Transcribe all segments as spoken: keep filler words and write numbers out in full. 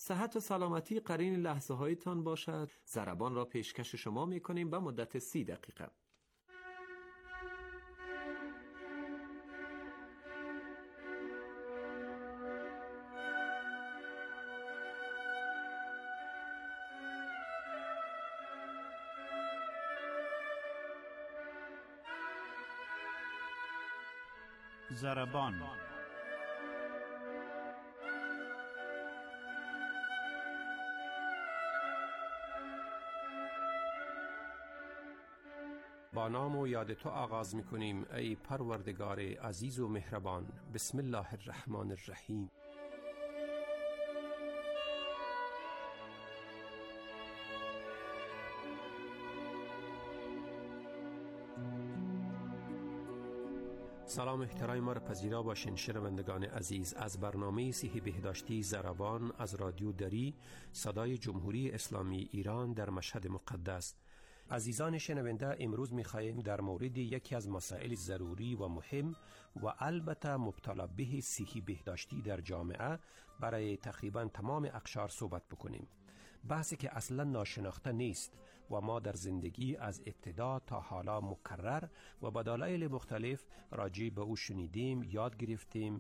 صحت و سلامتی قرین لحظه هایتان باشد. ضربان را پیشکش شما می کنیم به مدت سی دقیقه. ضربان. با نام و یاد تو آغاز می کنیم ای پروردگار عزیز و مهربان. بسم الله الرحمن الرحیم. سلام احترام ما را پذیرا باشین شنوندگان عزیز از برنامه صحی بهداشتی ضربان از رادیو دری صدای جمهوری اسلامی ایران در مشهد مقدس. عزیزان شنونده، امروز می‌خواهیم در مورد یکی از مسائل ضروری و مهم و البته مبتلا به صحی بهداشتی در جامعه برای تقریبا تمام اقشار صحبت بکنیم. بحثی که اصلا ناشناخته نیست و ما در زندگی از ابتدا تا حالا مکرر و به دلایل مختلف راجع به او شنیدیم، یاد گرفتیم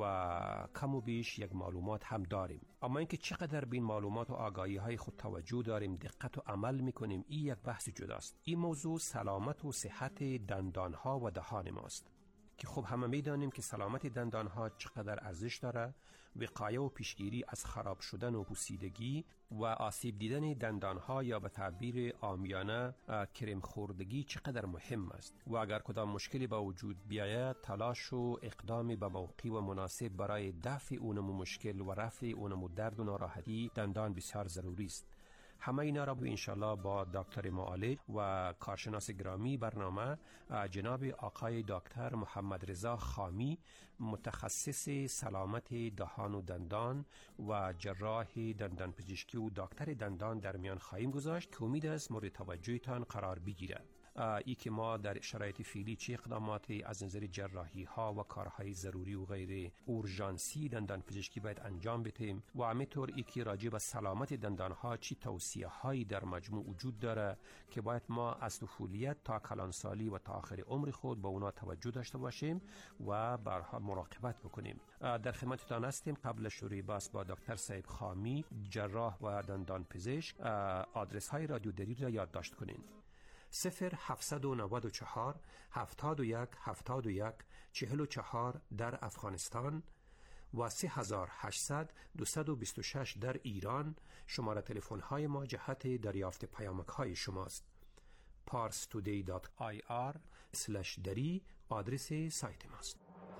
و کم و بیش یک معلومات هم داریم. اما اینکه چقدر به این معلومات و آگاهی های خود توجه داریم، دقت و عمل میکنیم، این یک بحث جداست. این موضوع سلامت و صحت دندان ها و دهان ماست که خب همه میدانیم که سلامت دندان ها چقدر ارزش داره. وقایه و پیشگیری از خراب شدن و پوسیدگی و آسیب دیدن دندان ها یا به تعبیر عامیانه کرم خوردگی چقدر مهم است و اگر کدام مشکلی به وجود بیاید تلاش و اقدام به موقع و مناسب برای دفع اونمو مشکل و رفع اونمو درد و ناراحتی دندان بسیار ضروری است. همه اینا را انشالله با دکتر معالج و کارشناس گرامی برنامه جناب آقای دکتر محمد رضا خامی، متخصص سلامت دهان و دندان و جراح دندان پزشکی و دکتر دندان در میان خواهیم گذاشت که امید است مورد توجهتان قرار بگیره. ای که ما در شرایط فعلی چه اقداماتی از نظر جراحی ها و کارهای ضروری و غیر اورژانسی دندان پزشکی باید انجام بدهیم و همینطور ای که راجع به سلامت دندان ها چی توصیه هایی در مجموع وجود داره که باید ما از طفولیت تا کلانسالی و تا آخر عمر خود به اونا توجه داشته باشیم و به هر حال مراقبت بکنیم. در خدمتتان هستیم. قبل شروع بحث با دکتر صاحب خامی، جراح و دندان پزشک، آدرس های رادیو دری را یادداشت کنین: صفر هفتصد و نود و چهار هفتاد و یک هفتاد و یک چهل و چهار در افغانستان و سه هزار و هشتصد دویست و بیست و شش در ایران. شماره تلفن های ما جهت دریافت پیامک های شماست. پارس تودی دات آی آر اسلش دری آدرس سایت ماست.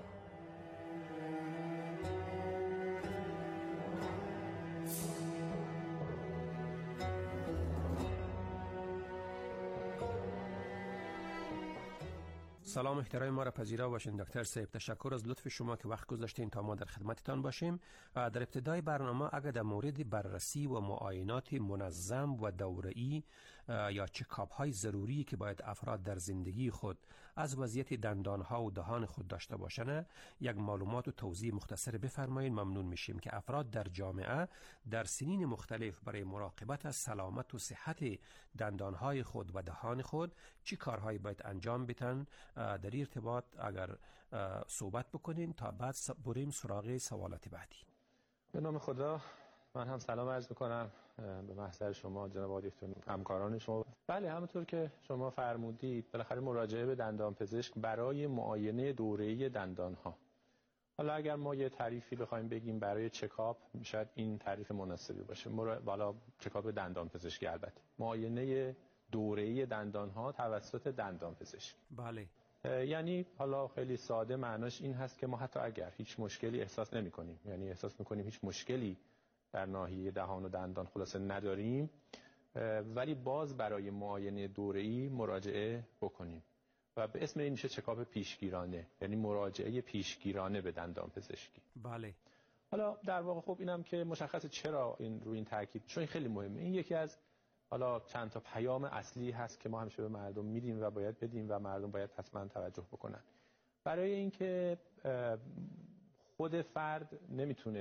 سلام احترام ما را پذیرا باشین دکتر صاحب. تشکر از لطف شما که وقت گذاشتین تا ما در خدمتتان باشیم. در ابتدای برنامه اگر در مورد بررسی و معاینات منظم و دوره‌ای یا چکاپ های ضروری که باید افراد در زندگی خود از وضعیت دندان ها و دهان خود داشته باشند یک معلومات و توضیح مختصر بفرمایید، ممنون میشیم که افراد در جامعه در سنین مختلف برای مراقبت از سلامت و صحت دندان های خود و دهان خود چی کارهایی باید انجام بدن. در ارتباط اگر صحبت بکنین تا بعد بریم سراغ سوالات بعدی. به نام خدا، من هم سلام عرض میکنم به محضر شما جناب آقای دکتر، همکاران شما. بله، همونطور که شما فرمودید بالاخره مراجعه به دندان پزشک برای معاینه دوره‌ای دندان ها. حالا اگر ما یه تعریفی بخوایم بگیم برای چکاپ، شاید این تعریف مناسبی باشه. والا چکاپ دندان پزشکی، البته معاینه دوره‌ای دندان ها توسط دندان پزشک. بله. یعنی حالا خیلی ساده معناش این هست که ما حتی اگر هیچ مشکلی احساس نمی کنیم، یعنی احساس میکنیم هیچ مشکلی در ناحیه دهان و دندان خلاصه نداریم، ولی باز برای معاینه دوره‌ای مراجعه بکنیم و به اسم این میشه چکاپ پیشگیرانه، یعنی مراجعه پیشگیرانه به دندان پزشکی. بله. حالا در واقع خب اینم که مشخصه چرا این روی این تاکید، چون این خیلی مهمه. این یکی از حالا چند تا پیام اصلی هست که ما همیشه به مردم میدیم و باید بدیم و مردم باید حتما توجه بکنن. برای اینکه خود فرد نمیتونه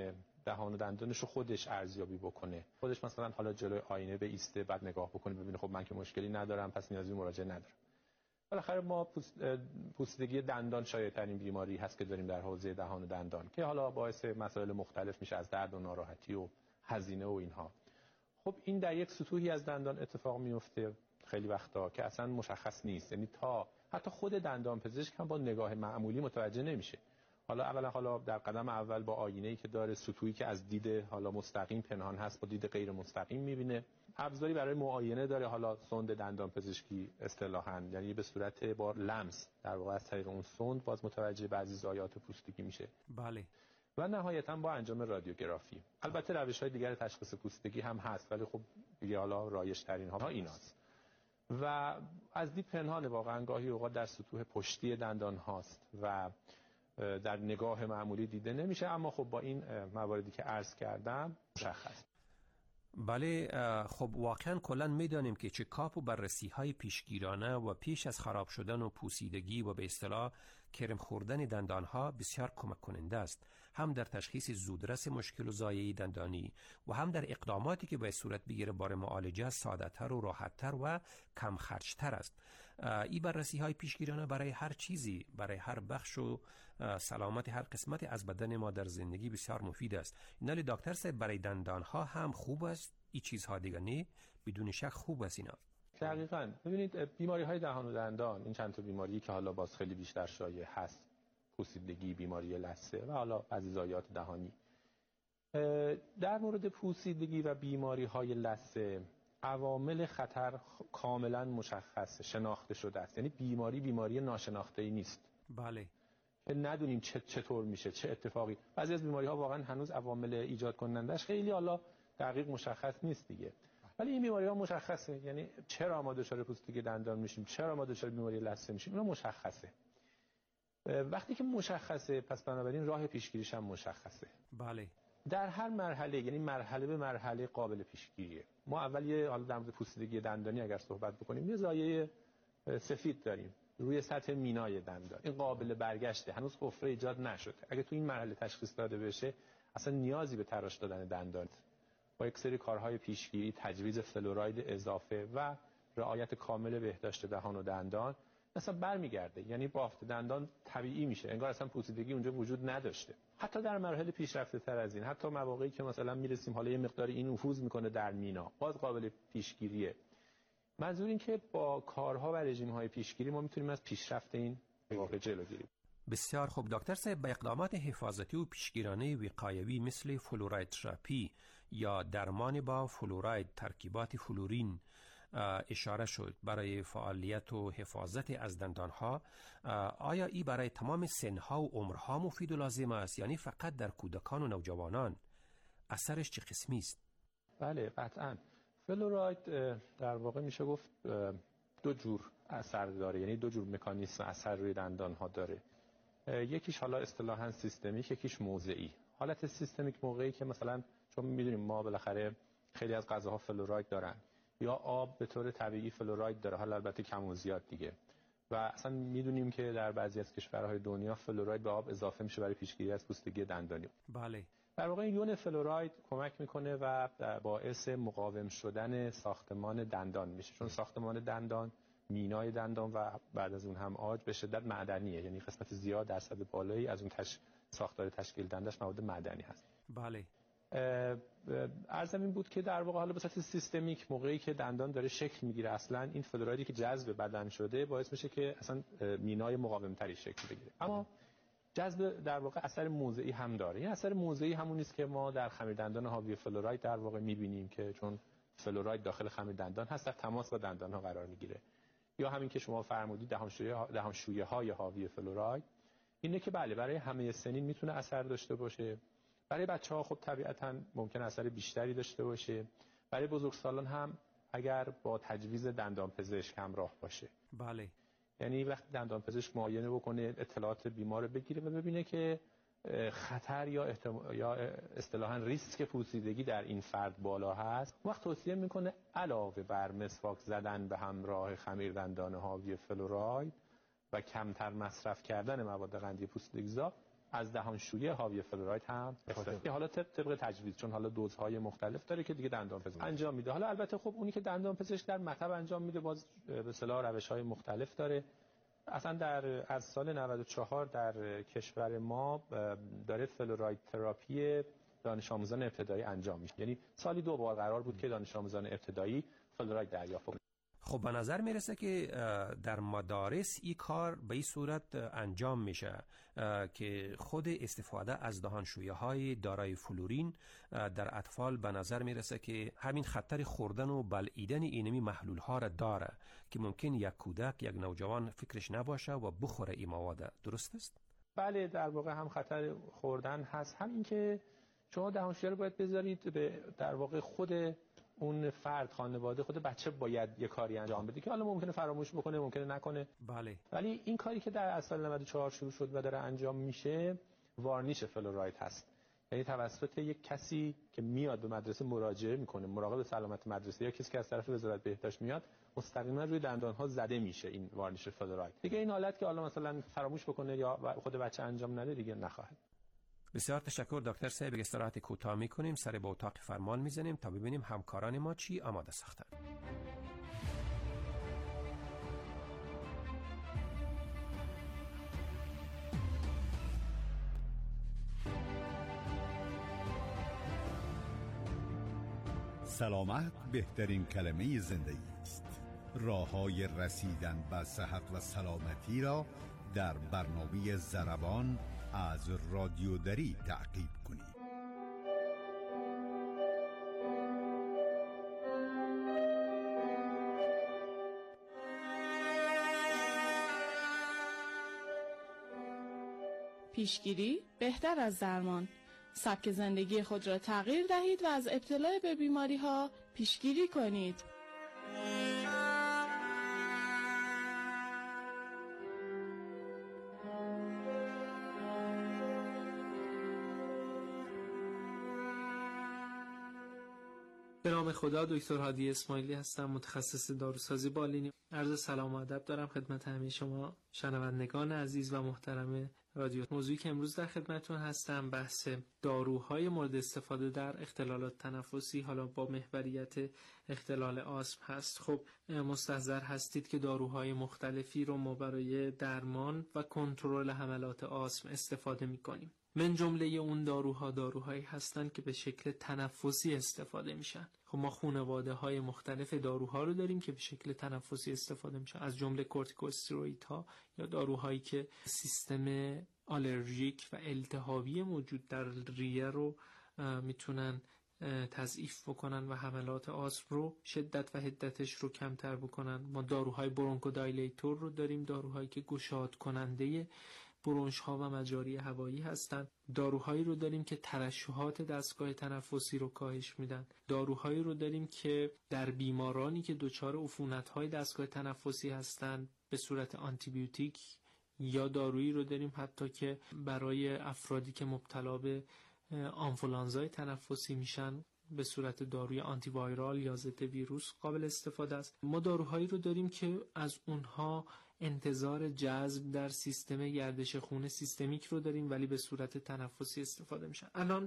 دهان و دندانش رو خودش ارزیابی بکنه، خودش مثلا حالا جلوی آینه بایسته، بعد نگاه بکنه ببینه خب من که مشکلی ندارم پس نیازی به مراجعه ندارم. بالاخره ما پوسیدگی دندان شایع‌ترین بیماری هست که داریم در حوزه دهان و دندان که حالا باعث مسائل مختلف میشه، از درد و ناراحتی و هزینه و اینها. خب این در یک سطوحی از دندان اتفاق میفته خیلی وقتا که اصلا مشخص نیست، یعنی تا حتی خود دندان پزشک هم با نگاه معمولی متوجه نمیشه. حالا اولا حالا در قدم اول با آینه‌ای که داره، سطوحی که از دید حالا مستقیم پنهان هست با دید غیر مستقیم میبینه، ابزاری برای معاینه داره، حالا سوند دندان پزشکی اصطلاحاً، یعنی به صورت با لمس در واقع از طریق اون سوند باز متوجه بعضی ضایعات پوستگی میشه. بله. و نهایتاً با انجام رادیوگرافی. البته روش‌های دیگر تشخیص پوستگی هم هست ولی خب دیگه حالا رایج‌ترین ها ایناست. و از دید پنهان واقعاً گاهی اوقات در سطوح پشتی دندان هاست و در نگاه معمولی دیده نمیشه، اما خب با این مواردی که عرض کردم مشخص. بله. خب واقعا کلا میدانیم که چکاپ و بررسی های پیشگیرانه و پیش از خراب شدن و پوسیدگی و به اصطلاح کرم خوردن دندان ها بسیار کمک کننده است، هم در تشخیص زودرس مشکل و ضایعه دندانی و هم در اقداماتی که باید صورت بگیره برای معالجه ساده تر و راحت تر و کم خرج تر است. این بررسی های پیشگیرانه برای هر چیزی، برای هر بخش و سلامت هر قسمت از بدن ما در زندگی بسیار مفید است. اینالی دکتر صاحب برای دندان ها هم خوب است این چیزها دیگه؟ نه بدون شک خوب است اینا. دقیقاً. ببینید بیماری های دهان و دندان، این چند تا بیماری که حالا باز خیلی بیشتر شایع هست، پوسیدگی، بیماری لثه و حالا بعضی ضایعات دهانی. در مورد پوسیدگی و بیماری های لثه عوامل خطر کاملا مشخصه، شناخته شده است. یعنی بیماری بیماری ناشناخته‌ای نیست. بله. که ندونیم چطور میشه، چه اتفاقی. بعضی از بیماری ها واقعا هنوز عوامل ایجاد کنندش خیلی حالا دقیق مشخص نیست دیگه. ولی این بیماری ها مشخصه، یعنی چرا ما دچار پوسیدگی دندان میشیم، چرا ما دچار بیماری لثه میشیم، اینا مشخصه. وقتی که مشخصه پس بنابراین راه پیشگیریش هم مشخصه. بله. در هر مرحله، یعنی مرحله به مرحله قابل پیشگیریه. ما اول یه حالا در مورد پوسیدگی دندانی اگر صحبت بکنیم، یه ضایعه سفید داریم روی سطح مینای دندان، این قابل برگشته، هنوز حفره ایجاد نشده. اگه تو این مرحله تشخیص داده بشه اصلا نیازی به تراش دادن دندان با یک سری کارهای پیشگیری، تجویز فلوراید اضافه و رعایت کامل بهداشت دهان و دندان اصلا برمیگرده، یعنی بافت دندان طبیعی میشه، انگار اصلا پوسیدگی اونجا وجود نداشته. حتی در مراحل پیشرفته تر از این، حتی مواقعی که مثلا میرسیم حالا یه مقداری این نفوذ میکنه در مینا، باز قابل پیشگیریه. منظور این که با کارها و رژیم‌های پیشگیری ما میتونیم از پیشرفت این واقع جلوگیری. بسیار خوب دکتر صاحب، با اقدامات حفاظتی و پیشگیرانه وقایوی مثل فلوراید تراپی یا درمان با فلوراید، ترکیبات فلورین اشاره شد برای فعالیت و حفاظت از دندانها، آیا این برای تمام سنها و عمرها مفید و لازم است، یعنی فقط در کودکان و نوجوانان؟ اثرش چه قسمی است؟ بله قطعاً. فلوراید در واقع میشه گفت دو جور اثر داره، یعنی دو جور مکانیسم اثر روی دندان ها داره. یکیش حالا اصطلاحاً سیستمیک، یکیش موضعی. حالت سیستمیک موقعی که مثلا چون میدونیم ما بالاخره خیلی از غذاها فلوراید دارن، یا آب به طور طبیعی فلوراید داره، حالا البته کم و زیاد دیگه، و اصلا میدونیم که در بعضی از کشورهای دنیا فلوراید به آب اضافه میشه برای پیشگیری از پوسیدگی دندانی. بله. در واقع این یون فلوراید کمک میکنه و باعث مقاوم شدن ساختمان دندان میشه، چون ساختمان دندان، مینای دندان و بعد از اون هم عاج به شدت معدنیه، یعنی قسمت زیاد درصد بالایی از اون تش... ساختار تشکیل دندش مواد معدنی هست. بله. عرضم این بود که در واقع حالا به صورت سیستمیک موقعی که دندان داره شکل میگیره، اصلا این فلورایدی که جذب بدن شده باعث میشه که اصلا مینای مقاوم تری شکل بگیره. اما جذب در واقع اثر موضعی هم داره. این اثر موضعی همون نیست که ما در خمیر دندان حاوی فلوراید در واقع می‌بینیم که چون فلوراید داخل خمیر دندان هست در تماس با دندان ها قرار میگیره، یا همین که شما فرمودید دهانشویه دهانشویه های حاوی فلوراید، اینه که بله برای همه سنین میتونه اثر داشته باشه. برای بچه‌ها خب طبیعتاً ممکنه اثر بیشتری داشته باشه. برای بزرگسالان هم اگر با تجویز دندان پزشک همراه باشه. بله. یعنی وقتی دندان پزشک معاینه بکنه، اطلاعات بیمار بگیره و ببینه که خطر یا احتمال یا اصطلاحاً ریسک پوسیدگی در این فرد بالا هست، وقت توصیه میکنه علاوه بر مسواک زدن به همراه خمیر دندان حاوی فلوراید و کمتر مصرف کردن مواد قندی پوسیدگی‌زا، از دهانشویی حاوی فلوراید هم استفاده. حالا طبق طبق تجویز، چون حالا دوزهای مختلف داره که دیگه دندانپزشک انجام میده. حالا البته خب اونی که دندانپزشک در مطب انجام میده باز به اصطلاح روش‌های مختلف داره. اصلا در از سال نود و چهار در کشور ما داره فلوراید تراپی دانش آموزان ابتدایی انجام میشه. یعنی سالی دو بار قرار بود که دانش آموزان ابتدایی فلوراید دریافت کنند. خب به نظر میرسه که در مدارس این کار به این صورت انجام میشه که خود استفاده از دهانشویی‌های دارای فلورین در اطفال به نظر میرسه که همین خطر خوردن و بلعیدن اینمی محلول ها را داره که ممکن یک کودک، یک نوجوان فکرش نباشه و بخوره این مواد. درست است؟ بله، در واقع هم خطر خوردن هست، هم این که شما دهانشویی رو باید بذارید به در واقع خود اون فرد، خانواده، خود بچه باید یه کاری انجام بده که حالا ممکنه فراموش بکنه، ممکنه نکنه. بله. ولی این کاری که در سال نود و چهار شروع شد و داره انجام میشه وارنیش فلوراید هست. یعنی توسط یک کسی که میاد به مدرسه مراجعه میکنه، مراقب سلامت مدرسه یا کسی که از طرف وزارت بهداشت میاد، مستقیما روی دندانها زده میشه این وارنیش فلوراید. دیگه این حالت که حالا مثلا فراموش بکنه یا خود بچه انجام نده دیگه نخواهد. بسیار تشکر دکتر صاحب. استراحت کوتاه میکنیم، سر به اتاق فرمان میزنیم تا ببینیم همکاران ما چی آماده ساختن. سلامت بهترین کلمه زندگی است. راه‌های رسیدن به صحت و سلامتی را در برنامه ضربان از رادیو دری تعقیب کنید. پیشگیری بهتر از درمان. سبک زندگی خود را تغییر دهید و از ابتلا به بیماری ها پیشگیری کنید. به نام خدا، دکتر هادی اسماعیلی هستم، متخصص داروسازی بالینی. عرض سلام و ادب دارم خدمت همه شما شنوندگان عزیز و محترم رادیو. موضوعی که امروز در خدمتتون هستم بحث داروهای مورد استفاده در اختلالات تنفسی، حالا با محوریت اختلال آسم هست. خب مستحضر هستید که داروهای مختلفی رو ما برای درمان و کنترل حملات آسم استفاده می‌کنیم. من جمله اون داروها داروهایی هستند که به شکل تنفسی استفاده میشن. خب ما خانواده های مختلف داروها رو داریم که به شکل تنفسی استفاده میشن، از جمله کورتیکوستروئیدها یا داروهایی که سیستم آلرژیک و التهابی موجود در ریه رو میتونن تضعیف بکنن و حملات آسم رو شدت و حدتش رو کمتر بکنن. ما داروهای برونکودایلیتور رو داریم، داروهایی که گشاد کننده برونش ها و مجاری هوایی هستند. داروهایی رو داریم که ترشحات دستگاه تنفسی رو کاهش میدن. داروهایی رو داریم که در بیمارانی که دچار عفونت های دستگاه تنفسی هستند به صورت آنتیبیوتیک، یا دارویی رو داریم حتی که برای افرادی که مبتلا به آنفولانزای تنفسی میشن به صورت داروی آنتی وایرال یا ضد ویروس قابل استفاده است. ما داروهایی رو داریم که از اونها انتظار جذب در سیستم گردش خون سیستمیک رو داریم ولی به صورت تنفسی استفاده میشن. الان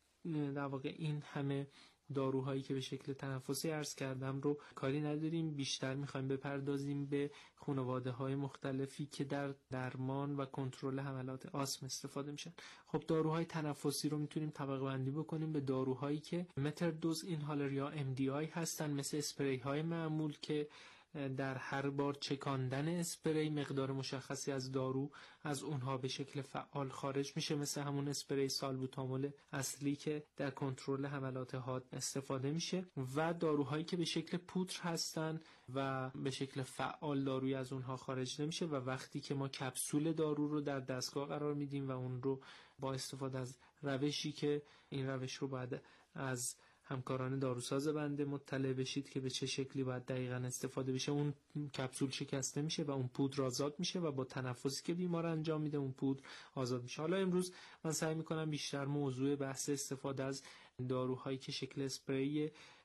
در واقع این همه داروهایی که به شکل تنفسی عرض کردم رو کاری نداریم، بیشتر میخوایم بپردازیم به خانواده‌های مختلفی که در درمان و کنترل حملات آسم استفاده میشن. خب داروهای تنفسی رو میتونیم طبقه بندی بکنیم به داروهایی که متر دوز اینهالر یا ام دی آی هستن، مثل اسپری های معمول که در هر بار چکاندن اسپری مقدار مشخصی از دارو از اونها به شکل فعال خارج میشه، مثل همون اسپری سالبوتامول اصلی که در کنترل حملات حاد استفاده میشه، و داروهایی که به شکل پودر هستن و به شکل فعال داروی از اونها خارج نمیشه و وقتی که ما کپسول دارو رو در دستگاه قرار میدیم و اون رو با استفاده از روشی که این روش رو بعد از همکاران داروساز بنده مطلع بشید که به چه شکلی باید دقیقاً استفاده بشه، اون کپسول شکسته میشه و اون پودر آزاد میشه و با تنفسی که بیمار انجام میده اون پودر آزاد میشه. حالا امروز من سعی میکنم بیشتر موضوع بحث استفاده از داروهایی که شکل اسپری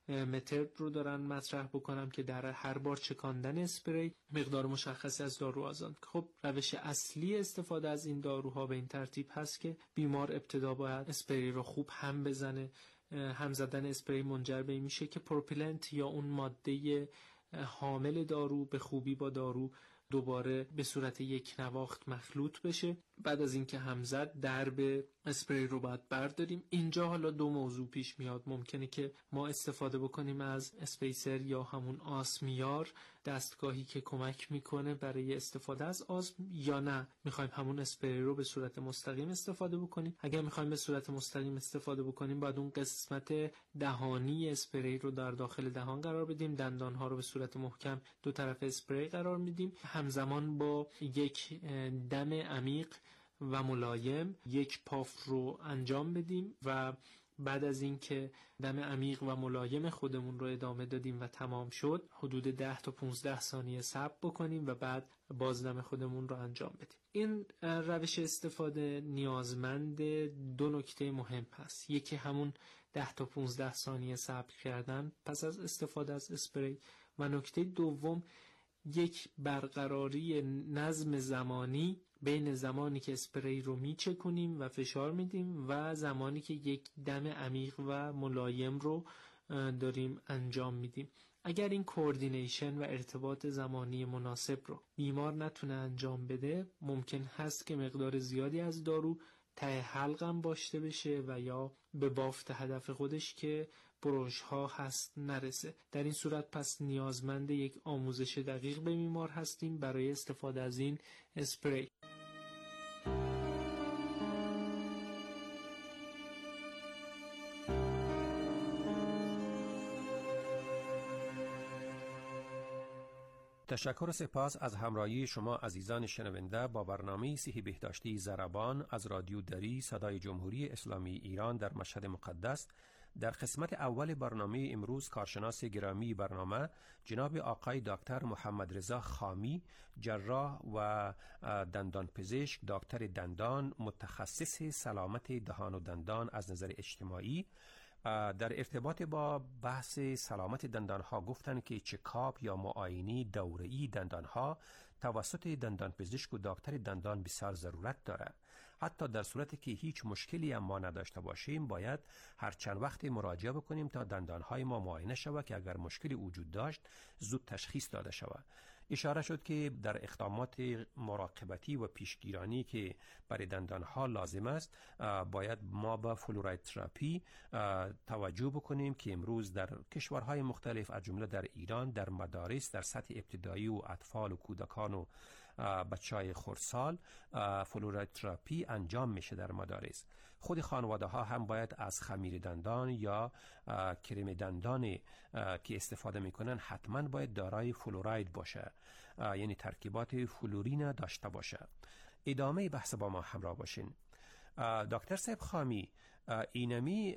متد رو دارن مطرح بکنم که در هر بار چکاندن اسپری مقدار مشخصی از دارو آزاد. خب روش اصلی استفاده از این داروها به این ترتیب هست که بیمار ابتدا باید اسپری رو خوب هم بزنه. هم زدن اسپری منجر به این میشه که پروپیلنت یا اون ماده حامل دارو به خوبی با دارو دوباره به صورت یک نواخت مخلوط بشه. بعد از اینکه هم زد درب اسپری رو باید برداریم. اینجا حالا دو موضوع پیش میاد. ممکنه که ما استفاده بکنیم از اسپیسر یا همون آسمیار، دستگاهی که کمک میکنه برای استفاده از آسم، یا نه میخوایم همون اسپری رو به صورت مستقیم استفاده بکنیم. اگر میخوایم به صورت مستقیم استفاده بکنیم باید اون قسمت دهانی اسپری رو در داخل دهان قرار بدیم، دندانها رو به صورت محکم دو طرف اسپری قرار میدیم، همزمان با یک دم عمیق و ملایم یک پاف رو انجام بدیم و بعد از اینکه دم عمیق و ملایم خودمون رو ادامه دادیم و تمام شد، حدود ده تا پانزده ثانیه صبر بکنیم و بعد بازدم خودمون رو انجام بدیم. این روش استفاده نیازمند دو نکته مهم هست. یکی همون ده تا پانزده ثانیه صبر کردن پس از استفاده از اسپری، و نکته دوم یک برقراری نظم زمانی بین زمانی که اسپری رو میچکونیم و فشار میدیم و زمانی که یک دم عمیق و ملایم رو داریم انجام میدیم. اگر این کوردینیشن و ارتباط زمانی مناسب رو بیمار نتونه انجام بده، ممکن هست که مقدار زیادی از دارو ته حلقم باشته بشه و یا به بافت هدف خودش که برش ها هست نرسه. در این صورت پس نیازمند یک آموزش دقیق به بیمار هستیم برای استفاده از این اسپری. تشکر و سپاس از همراهی شما عزیزان شنونده با برنامه صحی بهداشتی ضربان از رادیو دری صدای جمهوری اسلامی ایران در مشهد مقدس. در قسمت اول برنامه امروز کارشناس گرامی برنامه جناب آقای دکتر محمد رضا خامی، جراح و دندانپزشک، دکتر دندان، متخصص سلامت دهان و دندان از نظر اجتماعی، در ارتباط با بحث سلامت دندانها گفتن که چکاپ یا معاینه دوره‌ای دندانها توسط دندانپزشک و دکتر دندان بسیار ضرورت داره. حتی در صورتی که هیچ مشکلی هم ما نداشته باشیم باید هر چند وقت مراجعه بکنیم تا دندانهای ما معاینه شود که اگر مشکلی وجود داشت زود تشخیص داده شود. اشاره شد که در اقدامات مراقبتی و پیشگیرانی که برای دندانها لازم است باید ما به فلوراید تراپی توجه بکنیم که امروز در کشورهای مختلف از جمله در ایران در مدارس در سطح ابتدایی و اطفال و کودکان و بچهای خردسال فلوراید تراپی انجام میشه در مدارس. خود خانواده ها هم باید از خمیر دندان یا کرم دندان که استفاده میکنن حتما باید دارای فلوراید باشه، یعنی ترکیبات فلورین داشته باشه. ادامه بحث با ما همراه باشین. دکتر صاحب خامی، اینمی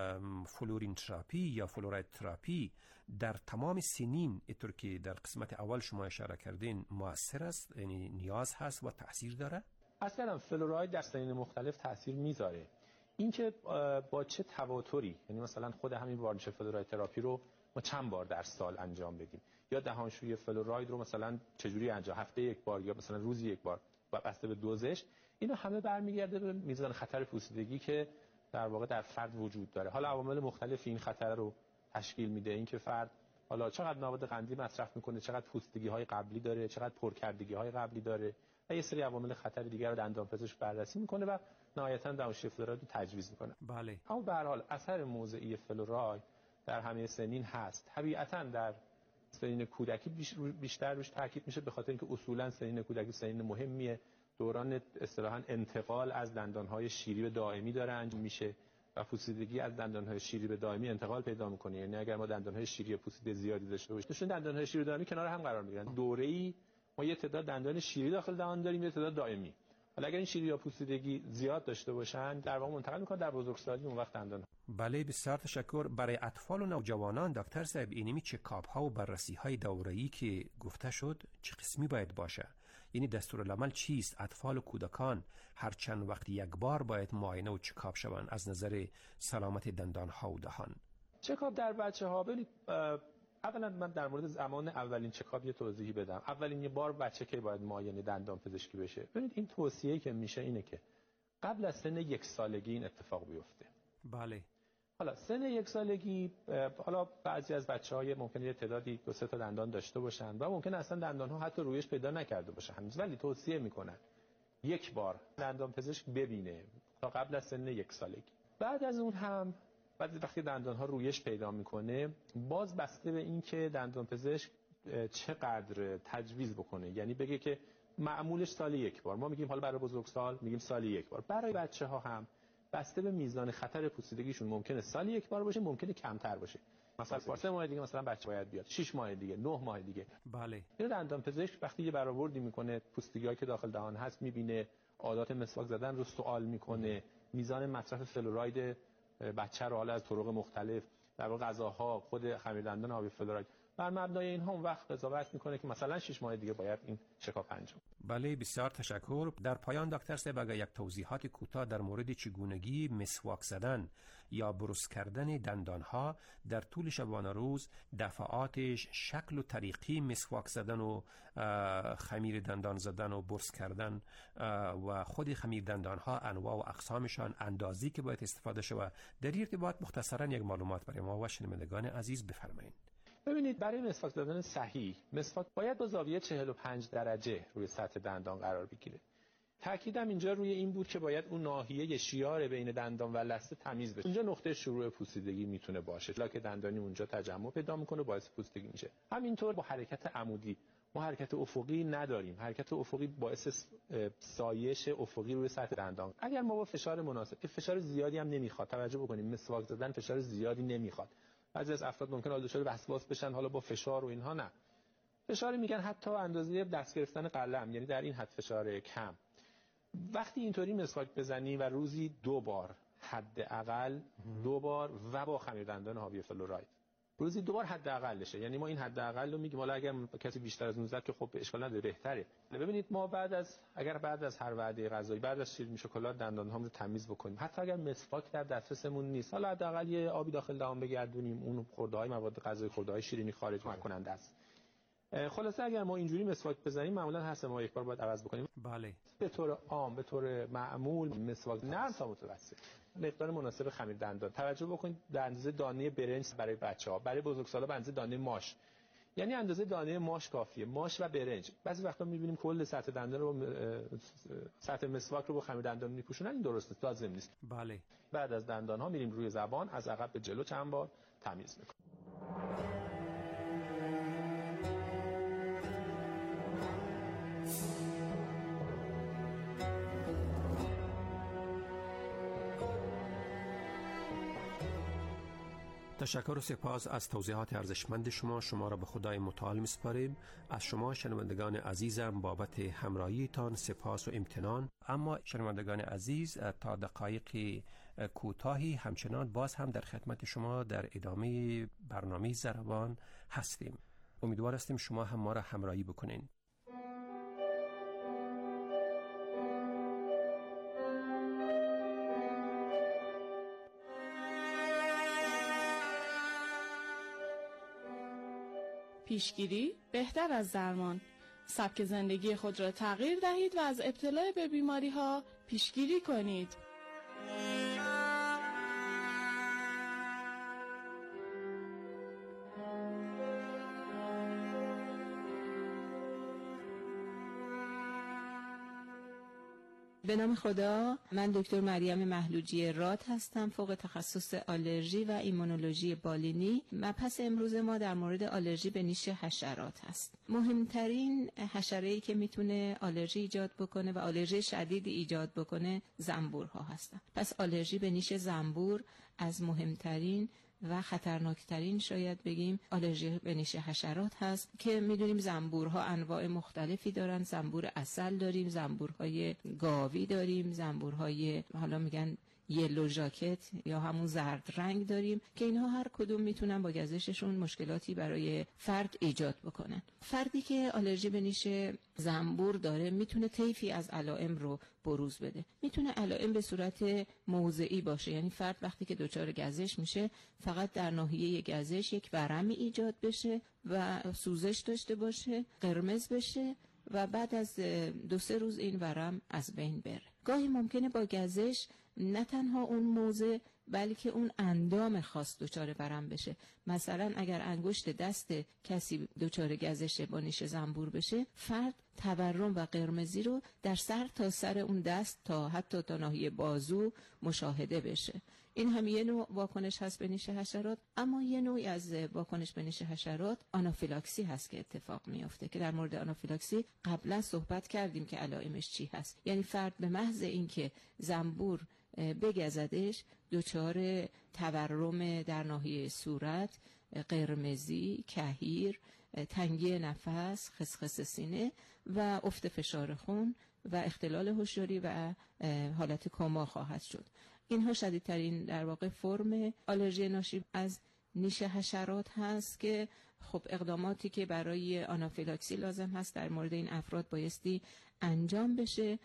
فلورین تراپی یا فلوراید تراپی در تمام سنین اینطور که در قسمت اول شما اشاره کردین مؤثر است، یعنی نیاز هست و تاثیر داره؟ اصلا فلوراید در سنین مختلف تاثیر میذاره. اینکه با چه تواتری، یعنی مثلا خود همین وارنش فلوراید تراپی رو ما چند بار در سال انجام بدیم یا دهانشویی فلوراید رو مثلا چجوری انجام، هفته یک بار یا مثلا روزی یک بار و بسته به دوزش، اینا همه برمیگرده به میزان خطر پوسیدگی که در واقع در فرد وجود داره. حالا عوامل مختلف این خطر رو تشکیل میده، اینکه فرد حالا چقدر مواد قندی مصرف میکنه، چقدر پوسیدگی های قبلی داره، چقدر پرکردگی های قبلی داره و یه سری عوامل خطر دیگر رو دندانپزشک بررسی میکنه و نهایتاً دهانشویی فلوراید رو تجویز میکنه. بله. اما به هر حال اثر موضعی فلوراید در همه سنین هست. طبیعتاً در سنین کودکی بیشتر روش تاکید میشه به خاطر اینکه اصولاً سنین کودکی سنین مهمیه، دوران اصطلاحاً انتقال از دندانهای شیری به دائمی داره انجام میشه و پوسیدگی از دندانهای شیری به دائمی انتقال پیدا میکنه. یعنی اگر ما دندانهای شیری پوسیده زیادی داشته باشیم، دوشون دندانهای شیری دائمی کنار هم قرار میگیرن. دوره‌ای ما یه تعداد دندان شیری داخل دهان داریم، یه تعداد دائمی. حالا اگر این شیری یا پوسیدگی زیاد داشته باشن در واقع منتقل میکنه در بزرگسالی اون وقت دندان. بله، بسیار تشکر. برای اطفال و نوجوانان دکتر صاحب اینمی چکاپ ها و بررسی های دوره‌ای که گفته شد چه قسمی باید باشه؟ یعنی دستورالعمل چیست؟ اطفال و کودکان هر چند وقت یک بار باید معاینه و چکاپ شوند از نظر سلامت دندان ها و دهان. چکاپ در بچه‌ها، ببینید اولا من در مورد زمان اولین چکاپ یه توضیحی بدم. اولین یه بار بچه که باید معاینه دندان پزشکی بشه، ببینید این توصیه‌ای که میشه اینه که قبل از سن یک سالگی این اتفاق بیفته. بله. حالا سن یک سالگی، حالا بعضی از بچه‌ها ممکنه یه تعدادی دو سه تا دندان داشته باشن و ممکنه اصلا دندان‌ها حتی رویش پیدا نکرده باشه هنوز، ولی توصیه میکنن یک بار دندان پزشک ببینه تا قبل از سن یک سالگی. بعد از اون هم بعد وقتی دندان‌ها رویش پیدا میکنه، باز بسته به این که دندان پزشک چقدر تجویز بکنه، یعنی بگه که معمولش سالی یک بار، ما میگیم حالا برای بزرگسال میگیم سالی یک بار، برای بچه‌ها هم بسته به میزان خطر پوسیدگیشون ممکنه سالی یک بار باشه، ممکنه کمتر باشه. مثلا سه ماه دیگه مثلا بچه باید بیاد، شش ماه دیگه، نه ماه دیگه. بله. این دندان پزشک وقتی یه برآوردی میکنه، پوسیدگی‌هایی که داخل دهان هست میبینه، عادات مسواک زدن رو سوال میکنه، میزان مصرف فلوراید بچه رو حالا از طرق مختلف، در واقع غذاها، خود خمیر دندان آبی فلوراید، بر مبنای اینها اون وقت قضاوت میکنه که مثلا شش ماه دیگه باید این چکاپ انجام. بله، بسیار تشکر. در پایان دکتر صاحب اگر یک توضیحات کوتاه در مورد چگونگی مسواک زدن یا بروس کردن دندانها در طول شبانه روز، دفعاتش، شکل و طریقی مسواک زدن و خمیر دندان زدن و بروس کردن و خود خمیر دندانها، انواع و اقسامشان، اندازی که باید استفاده شود، در این ارتباط مختصرا یک معلومات برای ما و شنوندگان عزیز بفرمایید. ببینید، برای مسواک زدن صحیح، مسواک باید با زاویه چهل و پنج درجه روی سطح دندان قرار بگیره. تأکیدم اینجا روی این بود که باید اون ناحیه شیار بین دندان و لثه تمیز بشه. اونجا نقطه شروع پوسیدگی میتونه باشه. لاک دندانی اونجا تجمع پیدا میکنه، باعث پوسیدگی میشه. همینطور با حرکت عمودی، ما حرکت افقی نداریم. حرکت افقی باعث سایش افقی روی سطح دندان. اگر ما با فشار مناسب، که فشار زیادی هم نمیخواد، توجه بکنیم مسواک زدن فشار زیادی نمیخواد. بعضی از افراد ممکنه دچار وسواس بشن حالا با فشار و اینها، نه. فشاری میگن حتی اندازه دست گرفتن قلم، یعنی در این حد فشار کم. وقتی اینطوری مسواک بزنی و روزی دو بار حداقل دو بار و با خمیر دندان حاوی فلوراید، روزی دو بار حداقلشه، یعنی ما این حداقل رو میگیم. حالا اگر کسی بیشتر از اون زد که خب اشکال نداره، بهتره. ببینید، ما بعد از اگر بعد از هر وعده غذایی، بعد از شیرینی شکلات، دندان‌هامون رو تمیز بکنیم، حتی اگر مسواک در دسترسمون نیست، حالا حداقل یه آبی داخل دهان بگردونیم، اون خورده‌های مواد غذایی، خورده‌های شیرینی خارج کننده است. خلاصه اگر ما اینجوری مسواک بزنیم، معمولا هر سه ماه یک بار باید عوض بکنیم. بله. به طور عام، به طور معمول مسواک نرم تا متوسط، مقدار مناسب خمیر دندان. توجه بکنید به اندازه دانه برنج برای بچه‌ها، برای بزرگسالا به اندازه دانه ماش، یعنی اندازه دانه ماش کافیه. ماش و برنج. بعضی وقتا می‌بینیم کل سطح دندان رو، سطح مسواک رو با خمیر دندان می‌پوشونن، این درست نیست، لازم نیست. بله. بعد از دندان‌ها میریم روی زبان، از عقب به جلو چند بار تمیز می‌کنیم. تشکر و سپاس از توضیحات ارزشمند شما. شما را به خدای متعال می‌سپاریم. از شما شنوندگان عزیزم بابت همراهیتان سپاس و امتنان. اما شنوندگان عزیز، تا دقایق کوتاهی همچنان باز هم در خدمت شما در ادامه برنامه ضربان هستیم. امیدوار هستیم شما هم ما را همراهی بکنین. پیشگیری بهتر از درمان. سبک زندگی خود را تغییر دهید و از ابتلا به بیماری ها پیشگیری کنید. به نام خدا، من دکتر مریم محلوجی راد هستم، فوق تخصص آلرژی و ایمونولوژی بالینی. مبحث امروز ما در مورد آلرژی به نیش حشرات هست. مهمترین حشره‌ای که میتونه آلرژی ایجاد بکنه و آلرژی شدید ایجاد بکنه زنبورها هستن. پس آلرژی به نیش زنبور از مهمترین و خطرناکترین شاید بگیم آلرژی به نیش حشرات هست که میدونیم زنبورها انواع مختلفی دارن. زنبور عسل داریم، زنبورهای گاوی داریم، زنبورهای حالا میگن یلو ژاکت یا همون زرد رنگ داریم که اینها هر کدوم میتونن با گزششون مشکلاتی برای فرد ایجاد بکنن. فردی که آلرژی به نیش زنبور داره میتونه طیفی از علائم رو بروز بده. میتونه علائم به صورت موضعی باشه، یعنی فرد وقتی که دچار گزش میشه فقط در ناحیه گزش یک ورمی ایجاد بشه و سوزش داشته باشه، قرمز بشه و بعد از دو سه روز این ورم از بین بره. گاهی ممکنه با گزش نه تنها اون موضع بلکه اون اندام خاص دچار ورم بشه. مثلا اگر انگشت دست کسی دچار گزش با نیش زنبور بشه، فرد تورم و قرمزی رو در سر تا سر اون دست تا حتی تا ناحیه بازو مشاهده بشه. این هم یه نوع واکنش هست به نیش حشرات. اما یه نوعی از واکنش به نیش حشرات آنافیلاکسی هست که اتفاق میافته که در مورد آنافیلاکسی قبلا صحبت کردیم که علائمش چی هست. یعنی فرد به محض اینکه زنبور بگزدش دچار تورم در ناحیه صورت، قرمزی، کهیر، تنگی نفس، خسخس سینه و افت فشار خون و اختلال هوشیاری و حالت کما خواهد شد. اینها شدیدترین در واقع فرم آلرژی ناشی از نیش حشرات هست که خب اقداماتی که برای آنافیلاکسی لازم هست در مورد این افراد بایستی انجام بشه.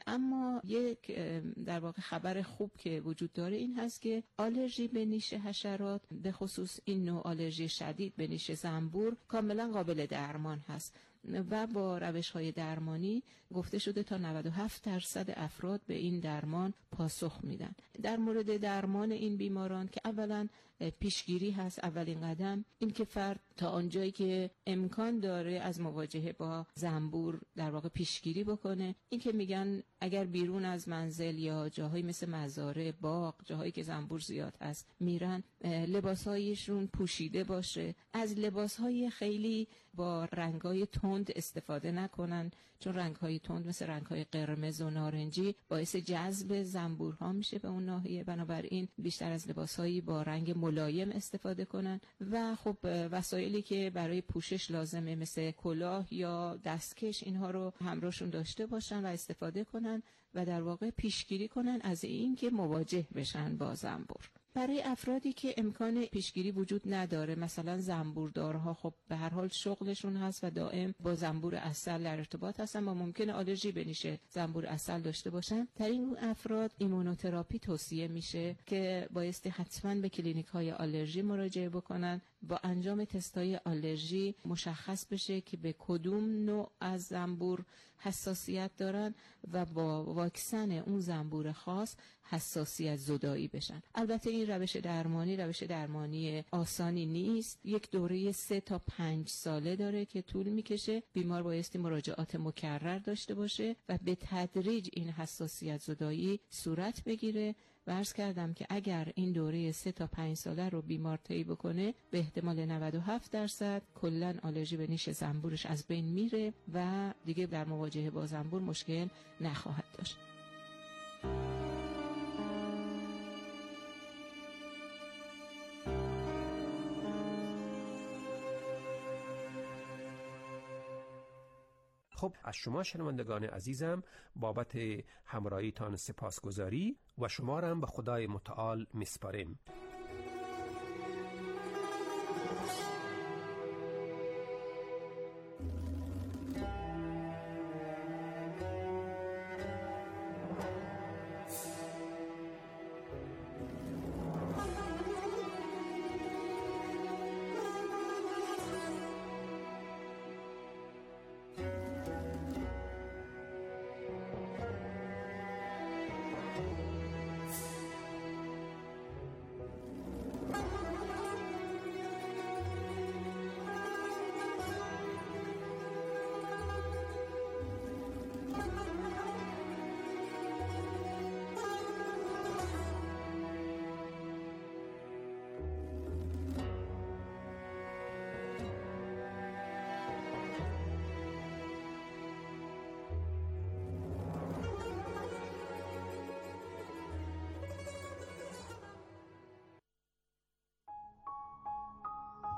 اما یک در واقع خبر خوب که وجود داره این هست که آلرژی به نیش حشرات، به خصوص این نوع آلرژی شدید به نیش زنبور، کاملا قابل درمان هست و با روش‌های درمانی گفته شده تا نود و هفت درصد افراد به این درمان پاسخ میدن. در مورد درمان این بیماران که اولا پیشگیری هست، اولین قدم این که فرد تا آنجایی که امکان داره از مواجهه با زنبور در واقع پیشگیری بکنه. این که میگن اگر بیرون از منزل یا جاهایی مثل مزارع، باغ، جاهایی که زنبور زیاد هست میرن، لباسهایشون پوشیده باشه، از لباسهای خیلی با رنگ‌های تند استفاده نکنن، چون رنگ‌های تند مثل رنگ‌های قرمز و نارنجی باعث جذب زنبورها میشه به اون ناحیه. بنابراین بیشتر از لباسهایی با رنگ ملایم استفاده کنن و خب وسایلی که برای پوشش لازمه مثل کلاه یا دستکش، اینها رو همراهشون داشته باشن و استفاده کنن و در واقع پیشگیری کنن از این که مواجه بشن با زنبور. برای افرادی که امکان پیشگیری وجود نداره، مثلا زنبوردارها، خب به هر حال شغلشون هست و دائم با زنبور عسل در ارتباط هستن و ممکنه آلرژی به نیش زنبور عسل داشته باشن، در این افراد ایمونوتراپی توصیه میشه که بایستی حتما به کلینیک های آلرژی مراجعه بکنن. با انجام تستای آلرژی مشخص بشه که به کدوم نوع از زنبور حساسیت دارن و با واکسن اون زنبور خاص حساسیت زدایی بشن. البته این روش درمانی روش درمانی آسانی نیست. یک دوره سه تا پنج ساله داره که طول میکشه. بیمار بایستی مراجعات مکرر داشته باشه و به تدریج این حساسیت زدایی صورت بگیره. و عرض کردم که اگر این دوره سه تا پنج ساله رو بیمار طی بکنه، به احتمال نود و هفت درصد کلاً آلرژی به نیش زنبورش از بین میره و دیگه در مواجهه با زنبور مشکل نخواهد داشت. خب از شما شنوندگان عزیزم بابت همراهیتان سپاسگزاری و شما را هم به خدای متعال میسپاریم.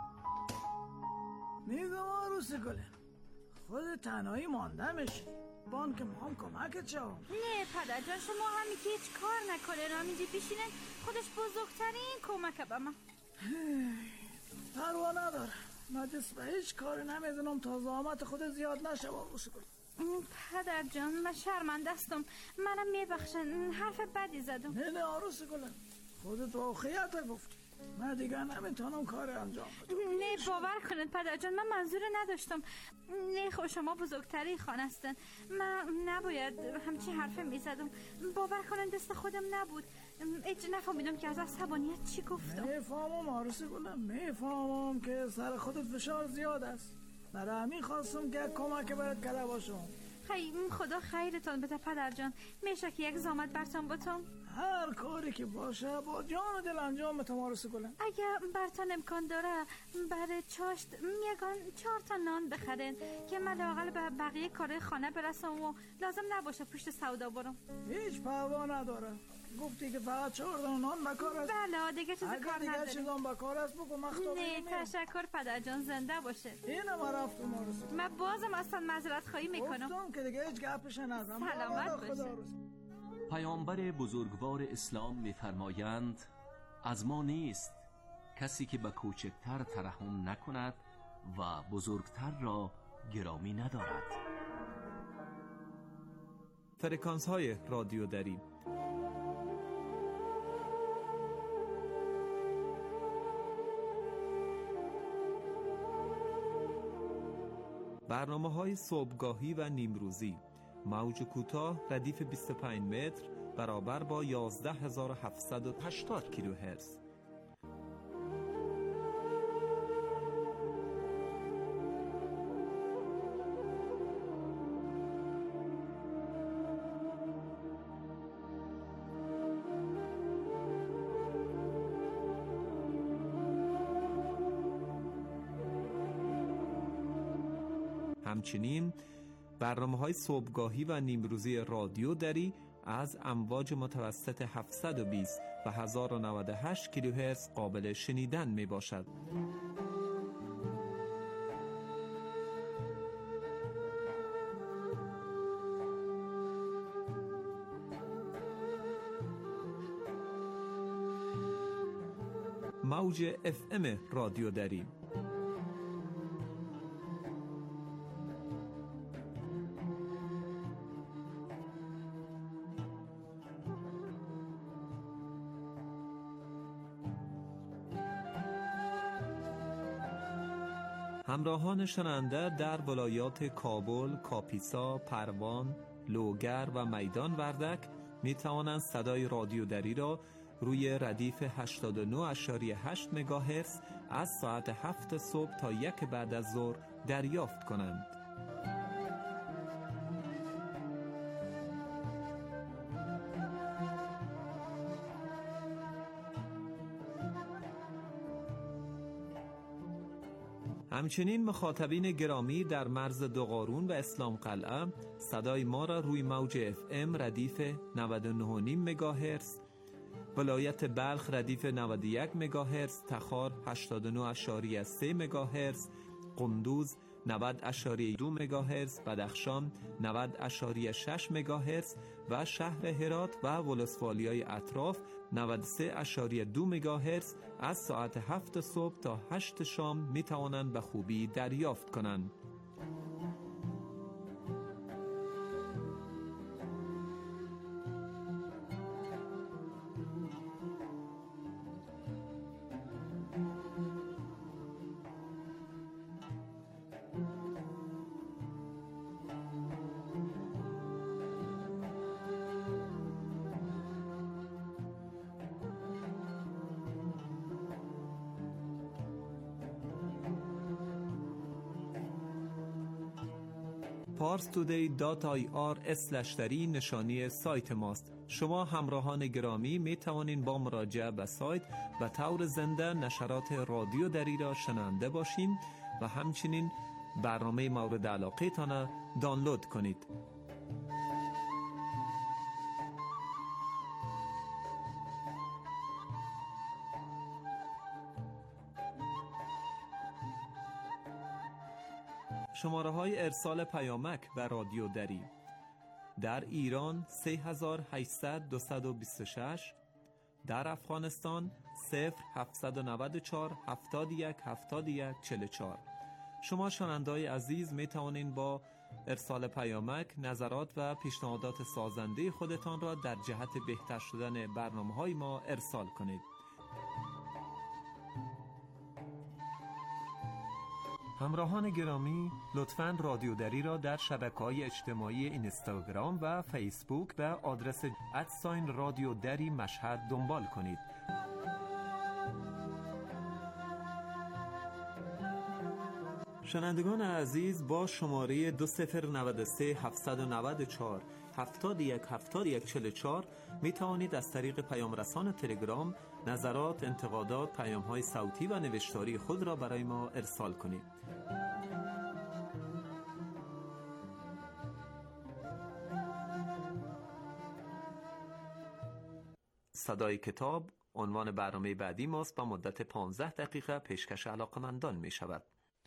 میگم آروس گله خود تنهایی مانده میشه. بان که ما هم کمکت شو. نه پدر جان، شما همین که هیچ کار نکنه را اینجا بشینن، خودش بزرگترین کمک به من. پروا نداره، من دست به هیچ کاری نمیزنم تا زحمت خود زیاد نشه. باشه پدر جان من شرمنده هستم، منم میبخشن، حرف بدی زدم. نه نه عروس گلم، خودت واقعیت گفتی، من دیگه نمیتونم کار انجام بدم. نه باور کنید پدر جان، من منظور نداشتم. نه خب شما بزرگتری خانه هستن، من نباید همچی حرف میزدم. باور کنید دست خودم نبود، هیچ نفهمیدم که از عصبانیت چی گفتم. میفهمم عروس گلم، میفهمم که سر خودت فشار زیاد است، برای همین خواستم که کمک برات کرده باشم. خیلی خدا خیرتان بده پدر جان، میشه که یک زحمت برتان بتم؟ هر کاری که باشه با جان و دل انجام میتم عروس گلم. اگه برتان امکان داره برای چاشت میگن چهار تا نان بخرین که من لااقل به بقیه کار خانه برسم و لازم نباشه پشت سودا برم. هیچ پروا نداره، گفتی که فقط چهار تا نان بکار است. بله دیگه چیز کار نداره. اگه دیگه چیزام بکار است بگو مخطوبه. نه تشکر پدر جان، زنده باشه. اینم رفتم عروس. من بازم اصلا معذرت خواهی میکنم. گفتم که دیگه هیچ گپش نزنم. سلامت باشه. پیامبر بزرگوار اسلام می‌فرمایند از ما نیست کسی که به کوچکتر ترحم نکند و بزرگتر را گرامی ندارد. فرکانس های رادیو دری. برنامه های صبحگاهی و نیمروزی، موج کوتاه ردیف بیست و پنج متر برابر با یازده هزار و هفتصد و هشتاد کیلوهرتز. همچنین برنامه‌های صبحگاهی و نیمروزی رادیو دری از امواج متوسط هفتصد و بیست و هزار و نود و هشت کیلوهرتز قابل شنیدن می باشد. موج اف ام رادیو دری. همراهان شنونده در ولایات کابل، کاپیسا، پروان، لوگر و میدان وردک می توانند صدای رادیو دری را روی ردیف هشتاد و نه اشاری هشت مگاهرتز از ساعت هفت صبح تا یک بعد از ظهر دریافت کنند. همچنین مخاطبین گرامی در مرز دوقارون و اسلام قلعه صدای ما را روی موج اف ام ردیف نود و نه و نیم مگاهرتز، ولایت بلخ ردیف نود و یک مگاهرتز، تخار هشتاد و نه اشاری سه مگاهرتز، قندوز نود اشاری دو مگاهرتز، بدخشان نود اشاری شش مگاهرتز و شهر هرات و ولسوالیای اطراف نود و سه اشاری دو مگاهرتز از ساعت هفت صبح تا هشت شام می توانند به خوبی دریافت کنند. پارس تودی دات آی آر اسلش دری نشانی سایت ماست. شما همراهان گرامی می توانید با مراجعه به سایت به طور زنده نشرات رادیو دری را شنونده باشین و همچنین برنامه مورد علاقه تان دانلود کنید. شماره های ارسال پیامک و رادیو دری در ایران سه هزار و هشتصد دویست و بیست و شش، در افغانستان صفر هفتصد و نود و چهار هفتاد و یک هفتاد و یک چهل و چهار. شما شنونده‌های عزیز می توانید با ارسال پیامک نظرات و پیشنهادات سازنده خودتان را در جهت بهتر شدن برنامه‌های ما ارسال کنید. همراهان گرامی، لطفاً رادیو دری را در شبکه‌های اجتماعی اینستاگرام و فیسبوک به آدرس ادساین رادیو دری مشهد دنبال کنید. شنوندگان عزیز، با شماره دو صفر نود و سه هفتصد و نود و چهار هفتاد و یک هفتاد و یک چهل و چهار می توانید از طریق پیام رسان تلگرام نظرات، انتقادات، پیام‌های صوتی و نوشتاری خود را برای ما ارسال کنید. صدای کتاب عنوان برنامه بعدی ماست. با مدت پانزده دقیقه پیشکش علاقمندان می شود.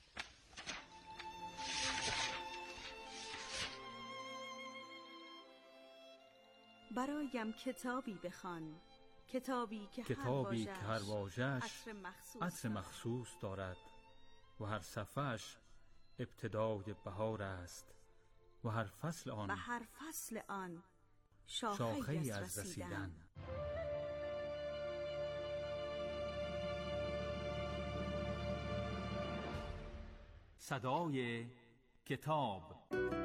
برایم کتابی بخوان، کتابی که کتابی هر که هر واژه‌اش مخصوص, عطر مخصوص دارد و هر صفحه‌اش ابتدای بهار است و هر فصل آن و هر فصل آن شاخه‌ای شاخه‌ای از از رسیدن. رسیدن. صدای کتاب.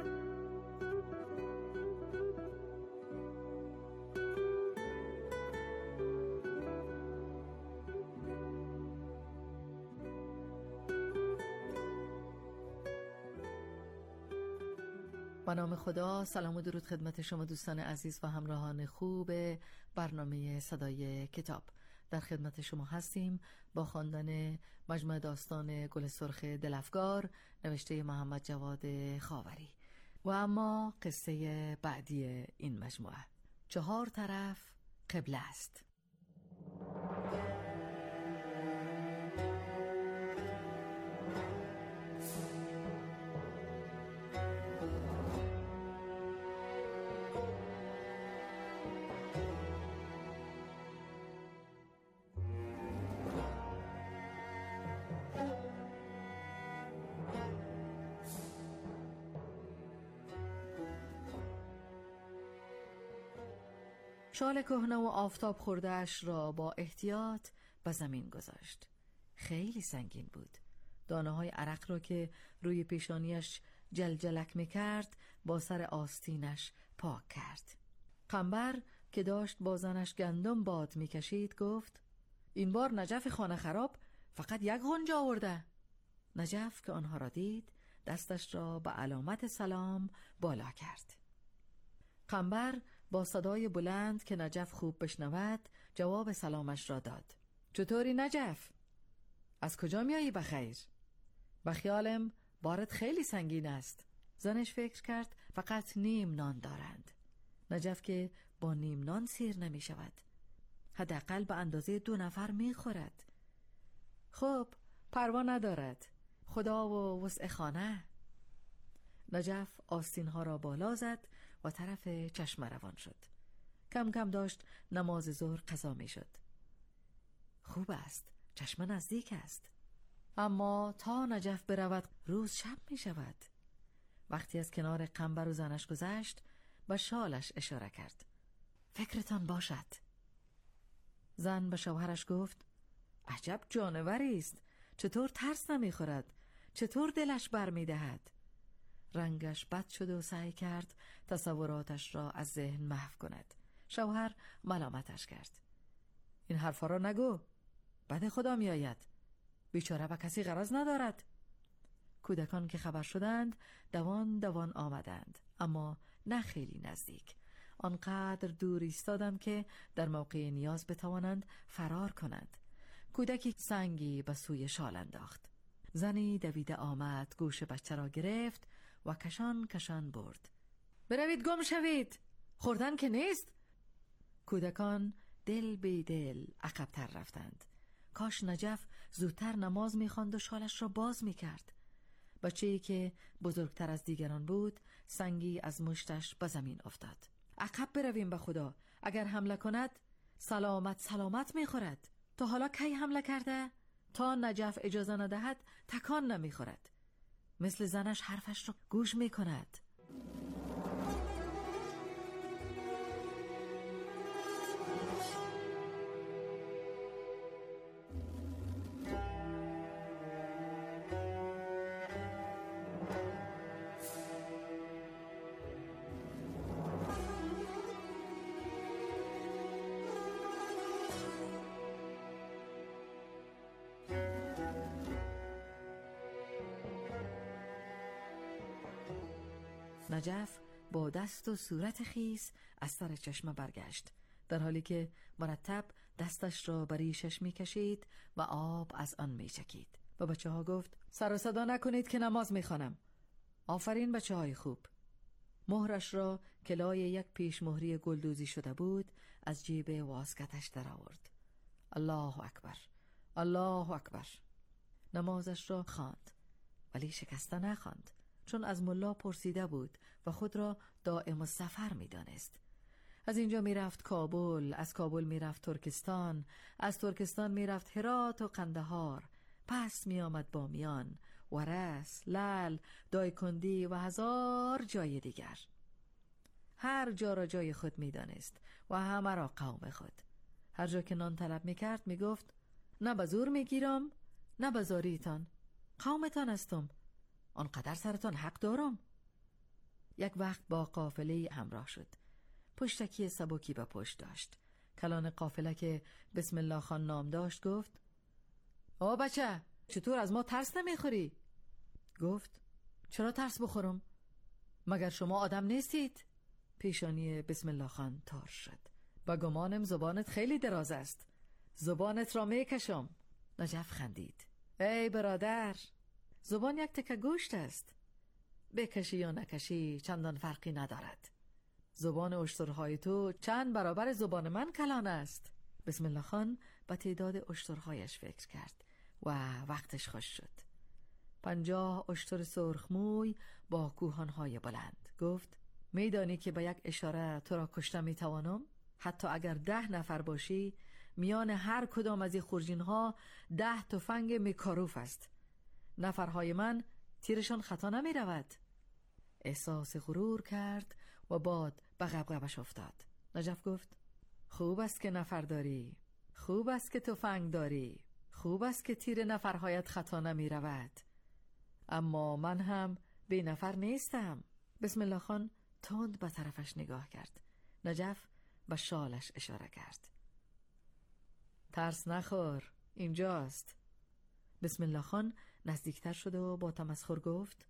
با نام خدا، سلام و درود خدمت شما دوستان عزیز و همراهان خوب برنامه صدای کتاب. در خدمت شما هستیم با خواندن مجموعه داستان گل سرخ دلفگار نوشته محمد جواد خاوری. و اما قصه بعدی این مجموعه، چهار طرف قبله است. شال کهنه و آفتاب خورده‌اش را با احتیاط به زمین گذاشت. خیلی سنگین بود. دانه‌های عرق را که روی پیشانیش جلجلک می‌کرد با سر آستینش پاک کرد. قنبر که داشت با زنش گندم باد می‌کشید گفت: این بار نجف خانه خراب فقط یک غنجه آورده. نجف که آنها را دید دستش را به علامت سلام بالا کرد. قنبر با صدای بلند که نجف خوب بشنود جواب سلامش را داد. چطوری نجف؟ از کجا میایی بخیر؟ بخیالم بارت خیلی سنگین است. زنش فکر کرد فقط نیم نان دارند. نجف که با نیم نان سیر نمی شود، حداقل به اندازه دو نفر می خورد. خب پروا ندارد، خدا و وسع خانه. نجف آستینها را بالا زد و طرف چشمه روان شد. کم کم داشت نماز ظهر قضا می شد. خوب است، چشمه نزدیک است. اما تا نجف برود روز شب می شود. وقتی از کنار قنبر و زنش گذشت به شالش اشاره کرد. فکرتان باشد. زن به شوهرش گفت: عجب جانوری است، چطور ترس نمی خورد، چطور دلش بر می دهد. رنگش بد شد و سعی کرد تصوراتش را از ذهن محو کند. شوهر ملامتش کرد: این حرفا را نگو، بد خدا می آید، بیچاره به کسی غرض ندارد. کودکان که خبر شدند دوان دوان آمدند، اما نه خیلی نزدیک. آنقدر دور ایستادند که در موقع نیاز بتوانند فرار کنند. کودکی سنگی به سوی شال انداخت. زنی دویده آمد، گوش بچه را گرفت و کشان کشان برد. بروید گم شوید، خوردن که نیست. کودکان دل به دل عقب‌تر رفتند. کاش نجف زودتر نماز می‌خواند و شالش را باز می‌کرد. بچه‌ای که بزرگتر از دیگران بود سنگی از مشتش به زمین افتاد. عقب برویم به خدا، اگر حمله کند سلامت سلامت میخورد. تا حالا کی حمله کرده؟ تا نجف اجازه ندهد تکان نمیخورد. مثل زنش حرفش رو گوش میکند. نجف با دست و صورت خیس از سر چشمه برگشت، در حالی که مرتب دستش را بر ریشش می کشید و آب از آن می چکید. و بچه ها گفت سر و صدا نکنید که نماز می خوانم. آفرین بچه های خوب. مهرش را که لای یک پیش مهری گلدوزی شده بود از جیب واسکتش در آورد. الله اکبر، الله اکبر. نمازش را خواند، ولی شکسته نخواند، چون از ملا پرسیده بود و خود را دائم السفر می دانست. از اینجا می رفت کابل، از کابل می رفت ترکستان، از ترکستان می رفت هرات و قندهار، پس می آمد بامیان، ورس، لل، دایکندی و هزار جای دیگر. هر جا را جای خود می دانست و همه را قوم خود. هر جا که نان طلب می کرد می گفت نه بزور می گیرم نه بزاریتان، قومتان هستم، آنقدر سرتان حق دارم. یک وقت با قافله همراه شد. پشتکی سبکی به پشت داشت. کلان قافله که بسم الله خان نام داشت گفت آ بچه، چطور از ما ترس نمیخوری؟ گفت چرا ترس بخورم؟ مگر شما آدم نیستید؟ پیشانی بسم الله خان تار شد. با گمانم زبانت خیلی دراز است، زبانت را میکشم. نجف خندید. ای برادر، زبان یک تکه گوشت است، بکشی یا نکشی چندان فرقی ندارد. زبان اشترهای تو چند برابر زبان من کلان است. بسم الله خان به تعداد اشترهایش فکر کرد و وقتش خوش شد. پنجاه اشتر سرخموی با کوهانهای بلند. گفت میدانی که به یک اشاره تو را کشته میتوانم؟ حتی اگر ده نفر باشی، میان هر کدام از این خورجینها ده تفنگ میکاروف است. نفرهای من تیرشان خطا نمی رود. احساس غرور کرد و باد به غبغبش افتاد. نجف گفت خوب است که نفر داری، خوب است که تفنگ داری، خوب است که تیر نفرهایت خطا نمی رود. اما من هم بی نفر نیستم. بسم الله خان تند به طرفش نگاه کرد. نجف به شالش اشاره کرد. ترس نخور، اینجاست. بسم الله خان نزدیکتر شد و با تمسخر گفت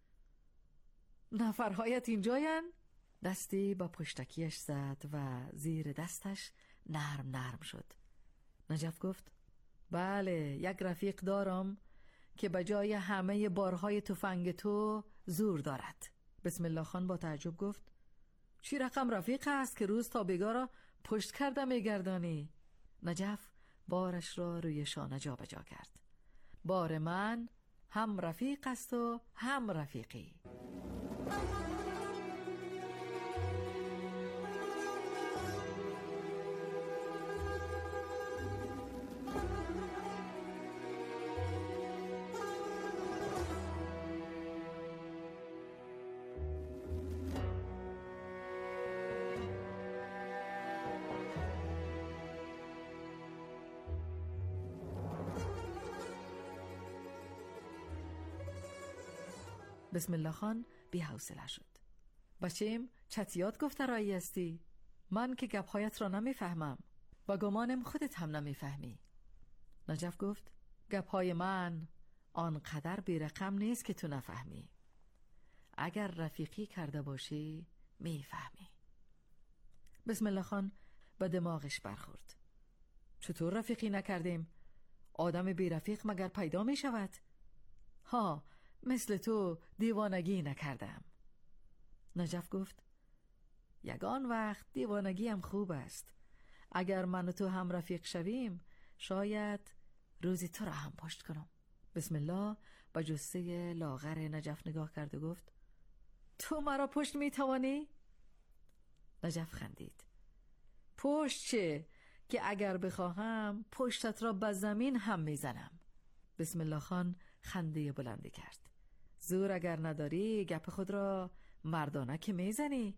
نفرهایت اینجاین؟ دستی با پشتکیش زد و زیر دستش نرم نرم شد. نجف گفت بله، یک رفیق دارم که به جای همه بارهای تفنگ تو زور دارد. بسم الله خان با تعجب گفت چی رقم رفیق است که روز تا بیگاه را پشت کرده میگردانی؟ نجف بارش را روی شانه جا بجا کرد. بار من هم رفیق است و هم رفیقی. بسم الله خان بی حوصله شد. بچه‌ام چتیات گفته رایی هستی؟ من که گپ‌هایت را نمیفهمم. با گمانم خودت هم نمیفهمی. نجف گفت گپ‌های من آنقدر بی رقم نیست که تو نفهمی. اگر رفیقی کرده باشی میفهمی. بسم الله خان به دماغش برخورد. چطور رفیقی نکردیم؟ آدم بی رفیق مگر پیدا می شود؟ ها، مثل تو دیوانگی نکردم. نجف گفت یگان وقت دیوانگی هم خوب است. اگر من و تو هم رفیق شویم، شاید روزی تو را هم پشت کنم. بسم الله به جثه لاغر نجف نگاه کرد و گفت تو مرا پشت میتوانی؟ نجف خندید. پشت چه؟ که اگر بخواهم پشتت را به زمین هم میزنم. بسم الله خان خنده بلندی کرد. زور اگر نداری گپ خود را مردانه که میزنی؟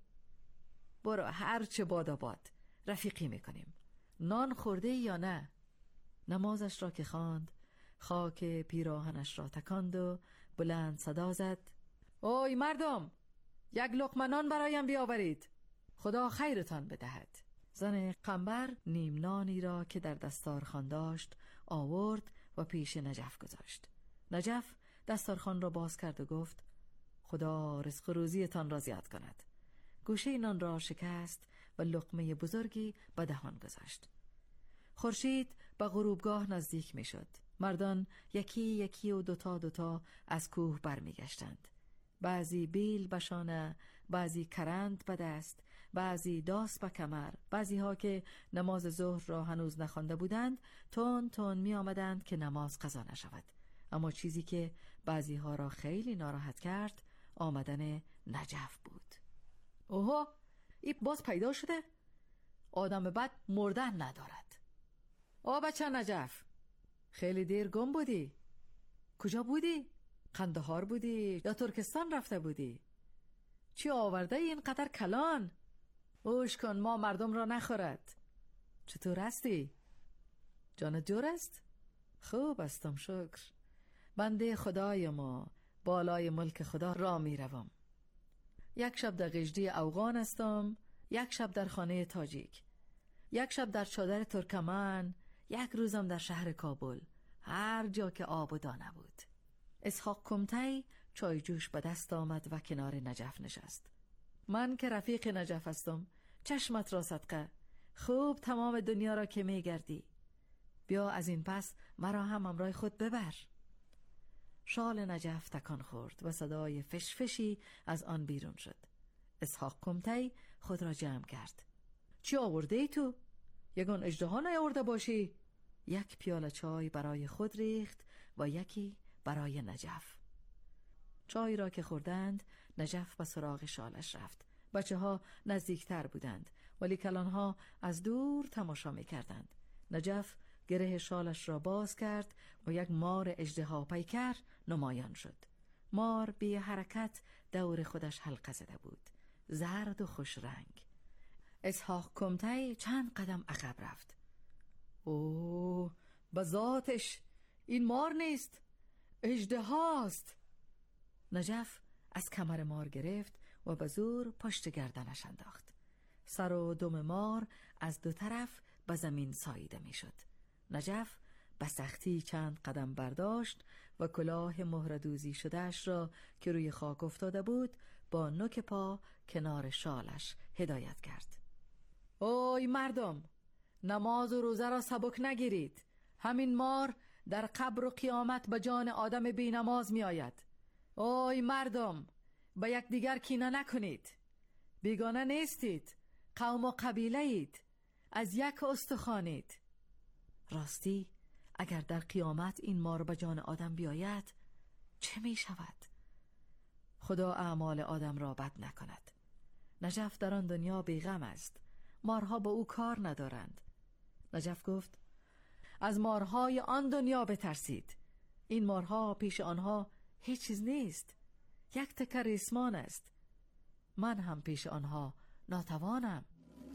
برو هر چه باد آباد رفیقی میکنیم. نان خورده یا نه؟ نمازش را که خواند خاک پیراهنش را تکاند و بلند صدا زد اوی مردم، یک لقمه نان برایم بیاورید، خدا خیرتان بدهد. زن قنبر نیم نانی را که در دستارخوان داشت آورد و پیش نجف گذاشت. نجف دستارخوان را باز کرد و گفت خدا رزق و روزیتان را زیاد کند. گوشه نان را شکست و لقمه بزرگی به دهان گذاشت. خورشید به غروبگاه نزدیک می شد. مردان یکی یکی و دوتا دوتا از کوه برمی گشتند. بعضی بیل به شانه، بعضی کرند به دست، بعضی داس به کمر، بعضی ها که نماز ظهر را هنوز نخوانده بودند تون تون می آمدند که نماز قضا نشود. اما چیزی که بعضی ها را خیلی ناراحت کرد آمدن نجف بود. اوه، این باز پیدا شده؟ آدم بد مردن ندارد. آ بچه نجف، خیلی دیر گم بودی. کجا بودی؟ قندهار بودی یا ترکستان رفته بودی؟ چی آورده اینقدر کلان؟ اوش کن ما مردم را نخورد. چطور هستی؟ جانت جور است؟ خوب استم شکر. بنده خدای ما بالای ملک خدا را می روم. یک شب در غجدی اوغان استم، یک شب در خانه تاجیک، یک شب در چادر ترکمن، یک روزم در شهر کابل، هر جا که آب و دانه بود. اسحاق کمتی چای جوش به دست آمد و کنار نجف نشست. من که رفیق نجف هستم، چشمت را صدقه، خوب تمام دنیا را که می گردی. بیا از این پس مرا هم همراه خود ببر. شال نجف تکان خورد و صدای فشفشی از آن بیرون شد. اسحاق کمتی خود را جمع کرد. چی آورده ای تو؟ یگان اژدها نیاورده باشی؟ یک پیاله چای برای خود ریخت و یکی برای نجف. چای را که خوردند نجف به سراغ شالش رفت. بچه ها نزدیکتر بودند ولی کلانها از دور تماشا می کردند. نجف گره شالش را باز کرد و یک مار اژدها پیکر نمایان شد. مار بی حرکت دور خودش حلقه زده بود، زرد و خوش رنگ. اسحاق کمتی چند قدم عقب رفت. اوه، به ذاتش این مار نیست، اژدهاست. نجف از کمر مار گرفت و به زور پشت گردنش انداخت. سر و دم مار از دو طرف به زمین ساییده می شد. نجف به سختی چند قدم برداشت و کلاه مهردوزی شدهش را که روی خاک افتاده بود با نوک پا کنار شالش هدایت کرد. اوی مردم، نماز و روزه را سبک نگیرید. همین مار در قبر و قیامت به جان آدم بی نماز می آید. اوی مردم، به یک دیگر کینه نکنید. بیگانه نیستید، قوم و قبیله اید، از یک استخوانید. راستی اگر در قیامت این مار به جان آدم بیاید چه می شود؟ خدا اعمال آدم را بد نکند. نجف در آن دنیا بیغم است، مارها با او کار ندارند. نجف گفت از مارهای آن دنیا بترسید. این مارها پیش آنها هیچ چیز نیست، یک تکه ریسمان است. من هم پیش آنها ناتوانم.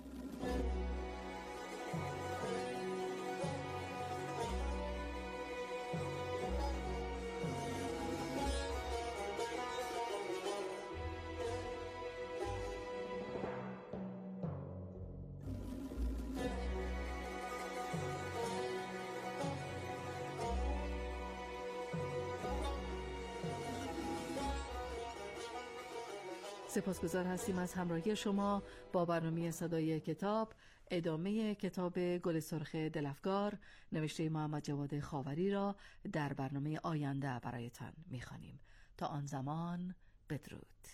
سپاسگزار هستیم از همراهی شما با برنامه صدای کتاب. ادامه کتاب گل سرخ دلفگار نوشته محمد جواد خاوری را در برنامه آینده برایتان می‌خوانیم. تا آن زمان بدرود.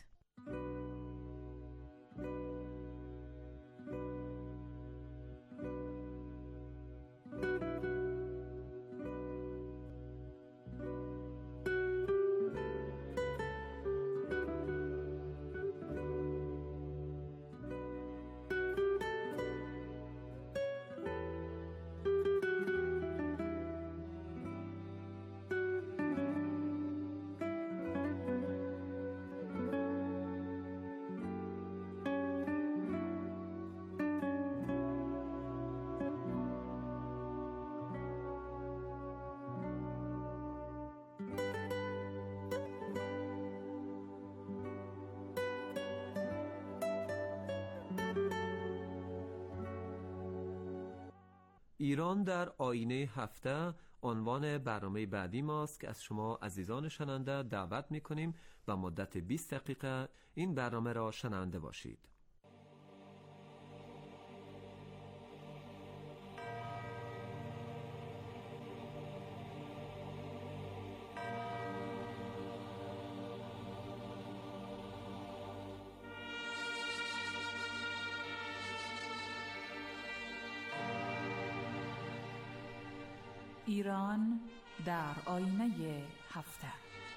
ایران در آینه هفته عنوان برنامه بعدی ماست که از شما عزیزان شنونده دعوت می‌کنیم و مدت بیست دقیقه این برنامه را شنونده باشید. ایران در آینه هفته.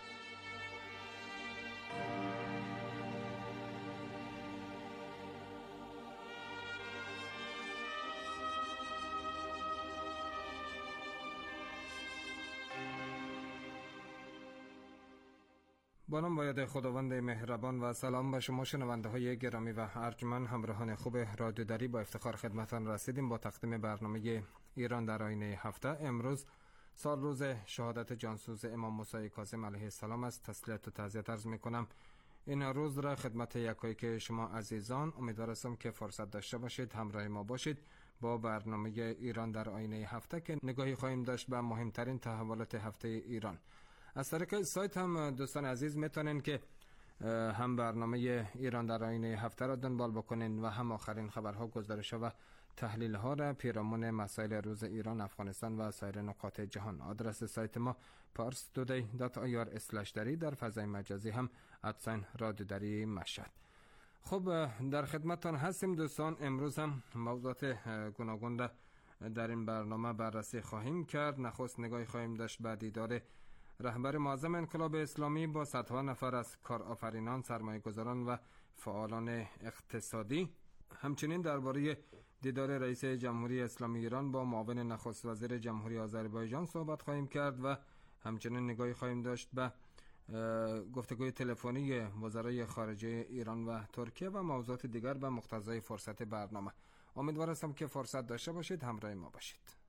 با نام باید خداوند مهربان و سلام به شما شنونده های گرامی و ارجمند همراهان خوب رادیو دری. با افتخار خدمتان رسیدیم با تقدیم برنامه ایران در آینه هفته. امروز سال روز شهادت جانسوز امام موسی کاظم علیه السلام است. تسلیت و تعزیت عرض می کنم این روز را خدمت یکایک شما عزیزان. امیدوار هستم که فرصت داشته باشید همراه ما باشید با برنامه ایران در آینه هفته که نگاهی خواهیم داشت به مهمترین تحولات هفته ایران. از طریق سایت هم دوستان عزیز میتونین که هم برنامه ایران در آینه هفته را دنبال بکنین و هم آخرین خبرها، گزارش‌ها و تحلیل‌ها را پیرامون مسائل روز ایران، افغانستان و سایر نقاط جهان. آدرس سایت ما پارس تودی دات آی آر اسلش دری، در فضای مجازی هم ادساین رادیو دری مشهد. خب در خدمتتان هستیم دوستان. امروز هم موضوعات گوناگون را در این برنامه بررسی خواهیم کرد. نخست نگاهی خواهیم داشت به دیدار رهبر معظم انقلاب اسلامی با صدها نفر از کارآفرینان، سرمایه‌گذاران و فعالان اقتصادی. همچنین درباره دیدار رئیس جمهوری اسلامی ایران با معاون نخست وزیر جمهوری آذربایجان صحبت خواهیم کرد و همچنین نگاهی خواهیم داشت به گفتگوی تلفنی وزرای خارجه ایران و ترکیه و موضوعات دیگر به مقتضای فرصت برنامه. امیدوار هستم که فرصت داشته باشید، همراه ما باشید.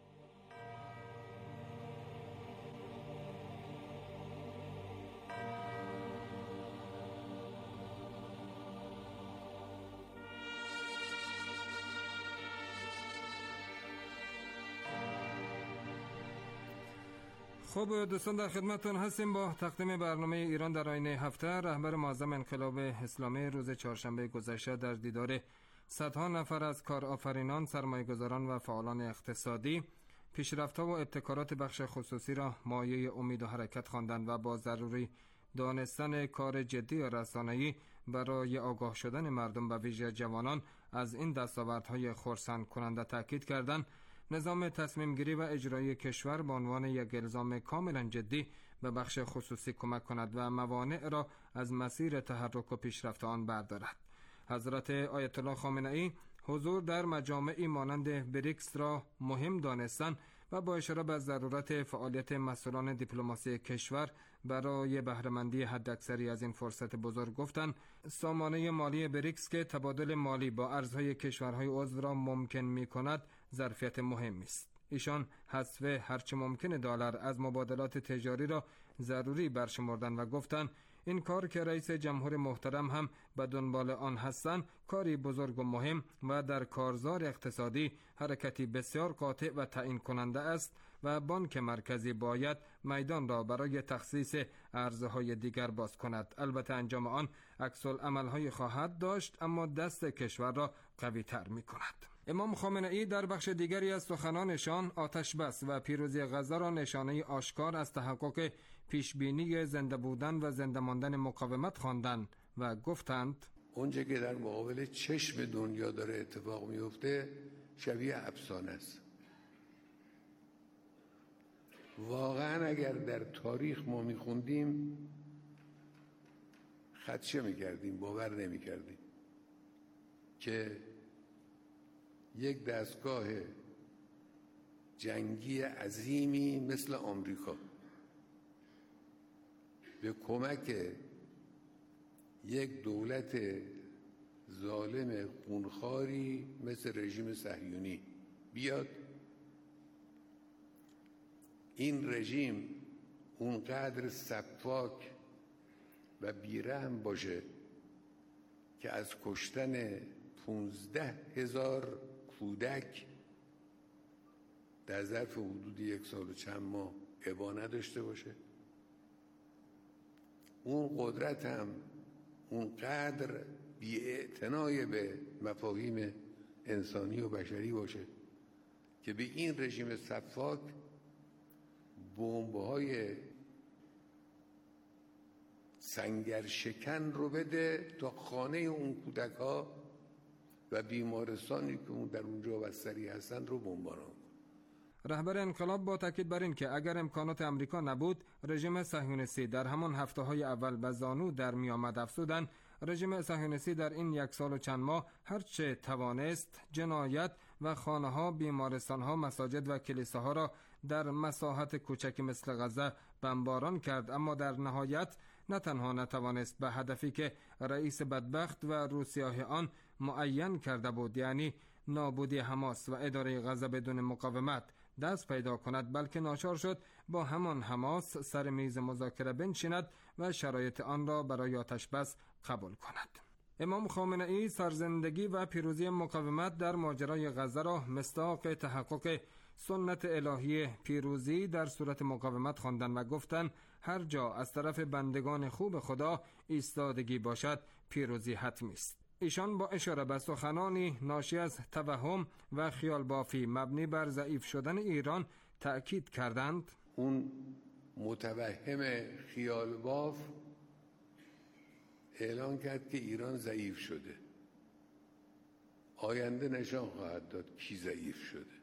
خب دوستان در خدمتتون هستیم با تقدیم برنامه ایران در آینه هفته. رهبر معظم انقلاب اسلامی روز چهارشنبه گذشته در دیدار صدها نفر از کارآفرینان، سرمایه‌گذاران و فعالان اقتصادی پیشرفت‌ها و ابتکارات بخش خصوصی را مایه امید و حرکت خواندند و با ضروری دانستن کار جدی رسانه‌ای برای آگاه شدن مردم و ویژه جوانان از این دستاوردهای خرسند کننده تاکید کردند. نظام تصمیم گیری و اجرایی کشور به عنوان یک الزام کاملا جدی به بخش خصوصی کمک کند و موانع را از مسیر تحرک و پیشرفت آن بردارد. حضرت آیت الله خامنه‌ای حضور در مجامعی مانند بریکس را مهم دانستند و با اشاره به ضرورت فعالیت مسئولان دیپلماسی کشور برای بهره‌مندی حداکثری از این فرصت بزرگ گفتند سامانه مالی بریکس که تبادل مالی با ارزهای کشورهای عضو را ممکن می‌کند ظرفیت مهمی است. ایشان حذف هرچه ممکن دلار از مبادلات تجاری را ضروری برشمردند و گفتند این کار که رئیس جمهور محترم هم به دنبال آن هستند کاری بزرگ و مهم و در کارزار اقتصادی حرکتی بسیار قاطع و تعیین کننده است و بانک مرکزی باید میدان را برای تخصیص ارزهای دیگر باز کند. البته انجام آن عکس العمل‌های خواهد داشت اما دست کشور را قوی تر می کند. امام خامنه‌ای در بخش دیگری از سخنانشان آتش بس و پیروزی غزه را نشانه آشکار از تحقق پیشبینی زنده بودن و زنده ماندن مقاومت خواندند و گفتند اونچه که در مقابل چشم دنیا داره اتفاق میفته شبیه افسانه است. واقعا اگر در تاریخ ما میخوندیم خدشه میکردیم، باور نمیکردیم که یک دستگاه جنگی عظیمی مثل آمریکا به کمک یک دولت ظالم خونخواری مثل رژیم صهیونی بیاد، این رژیم اونقدر سفاک و بیرحم باشه که از کشتن پونزده هزار کودک در ظرف حدود یک سال و چند ماه ابا نداشته باشه، اون قدرت هم اونقدر بی‌اعتنای به مفاهیم انسانی و بشری باشه که به این رژیم سفاک بمب‌های سنگر شکن رو بده تا خانه اون کودک‌ها و بیمارستانی که اون در اونجا بستری هستند رو بمباران. رهبر انقلاب با تاکید بر این که اگر امکانات امریکا نبود، رژیم صهیونیستی در همان هفته‌های اول به زانو در می‌آمد افزودند رژیم صهیونیستی در این یک سال و چند ماه هرچه توانست جنایت و خانه‌ها، بیمارستان‌ها، مساجد و کلیساها را در مساحت کوچکی مثل غزه بمباران کرد، اما در نهایت نه تنها نتوانست به هدفی که رئیس بدبخت و روسیاه آن معین کرده بود، یعنی نابودی حماس و اداره غزه بدون مقاومت، دست پیدا کند، بلکه ناچار شد با همان حماس سر میز مذاکره بنشیند و شرایط آن را برای آتش بس قبول کند. امام خامنه ای سرزندگی و پیروزی مقاومت در ماجرای غزه را مصداق تحقق سنت الهی پیروزی در صورت مقاومت خواندند و گفتند هر جا از طرف بندگان خوب خدا ایستادگی باشد پیروزی حتمی است. ایشان با اشاره به سخنانی ناشی از توهم و خیال بافی مبنی بر ضعیف شدن ایران تأکید کردند اون متوهم خیال باف اعلان کرد که ایران ضعیف شده. آینده نشان خواهد داد کی ضعیف شده.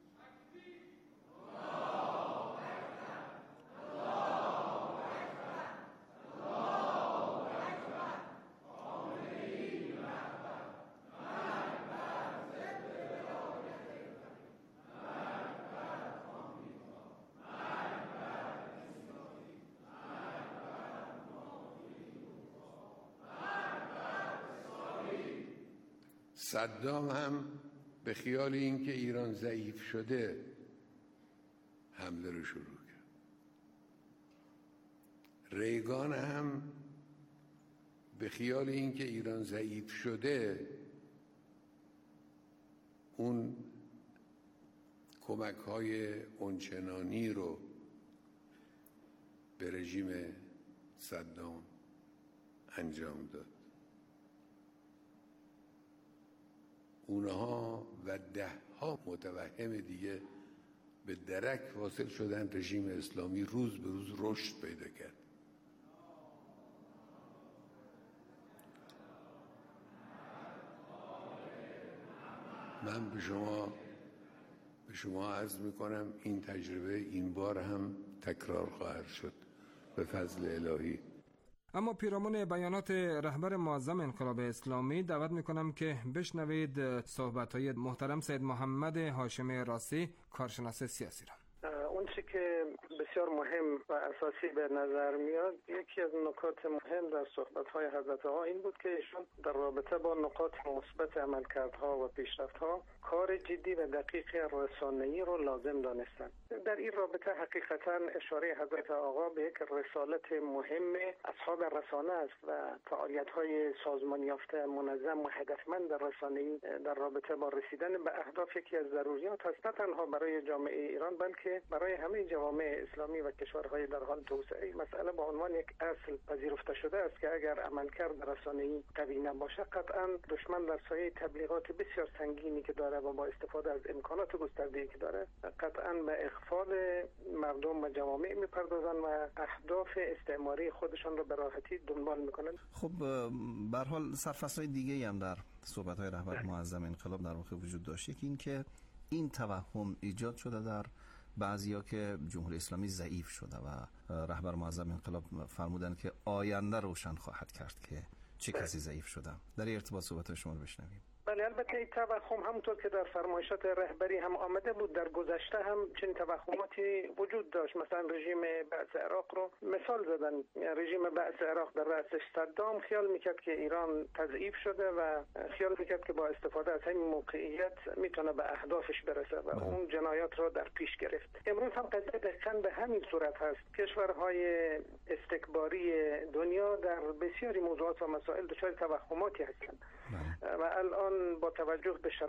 صدام هم به خیال این که ایران ضعیف شده حمله رو شروع کرد. ریگان هم به خیال این که ایران ضعیف شده اون کمک‌های اونچنانی رو به رژیم صدام انجام داد. اونها و ده ها متوهم دیگه به درک واصل شدن. رژیم اسلامی روز به روز رشد پیدا کرد. من به شما به شما عرض میکنم این تجربه این بار هم تکرار خواهد شد به فضل الهی. اما پیرامون بیانات رهبر معظم انقلاب اسلامی دعوت میکنم که بشنوید صحبت‌های محترم سید محمد هاشمی راسی، کارشناس سیاسی را. اون چی که بسیار مهم و اساسی به نظر میاد، یکی از نکات مهم در صحبت‌های حضرت آقا این بود که ایشون در رابطه با نقاط مثبت عملکردها و پیشرفت‌ها کار جدی و دقیق رسانه‌ای رو لازم دانستند. در این رابطه حقیقتاً اشاره حضرت آقا به یک رسالت مهم اصحاب رسانه است و فعالیت‌های سازمان یافته منظم و هدفمند در رسانه‌ای در رابطه با رسیدن به اهداف یکی از ضروریات است، نه تنها برای جامعه ایران بلکه برای همه جوامع اسلامی و کشورهای در حال توسعه. مسئله با عنوان یک اصل پذیرفته شده است که اگر عملکرد رسانه‌ای قوی نباشه، قطعاً دشمن در سایه تبلیغات بسیار سنگینی که داره و با استفاده از امکانات گسترده‌ای که داره، قطعاً به اغفال مردم و جوامع میپردازن و اهداف استعماری خودشان رو به راحتی دنبال میکنن. خب به هر حال سرفصل‌های دیگه‌ای هم در صحبت‌های رهبر معظم انقلاب در واقع وجود داشت. یکی این که این توهم ایجاد شده در بعضیا که جمهوری اسلامی ضعیف شده و رهبر معظم انقلاب فرمودند که آینده روشن خواهد کرد که چه کسی ضعیف شده. در این ارتباط صحبت شما رو بشنویم. بله، البته این توهم همونطور که در فرمایشات رهبری هم آمده بود، در گذشته هم چنین توهماتی وجود داشت. مثلا رژیم بعث عراق رو مثال زدن. رژیم بعث عراق در رأسش صدام خیال میکرد که ایران تضعیف شده و خیال میکرد که با استفاده از همین موقعیت میتونه به اهدافش برسه و بله. اون جنایات رو در پیش گرفت. امروز هم قضیه دقیقاً به همین صورت هست. کشورهای استکباری دنیا در بسیاری موضوعات و مسائل دچار توهماتی هستند و الان با توجه به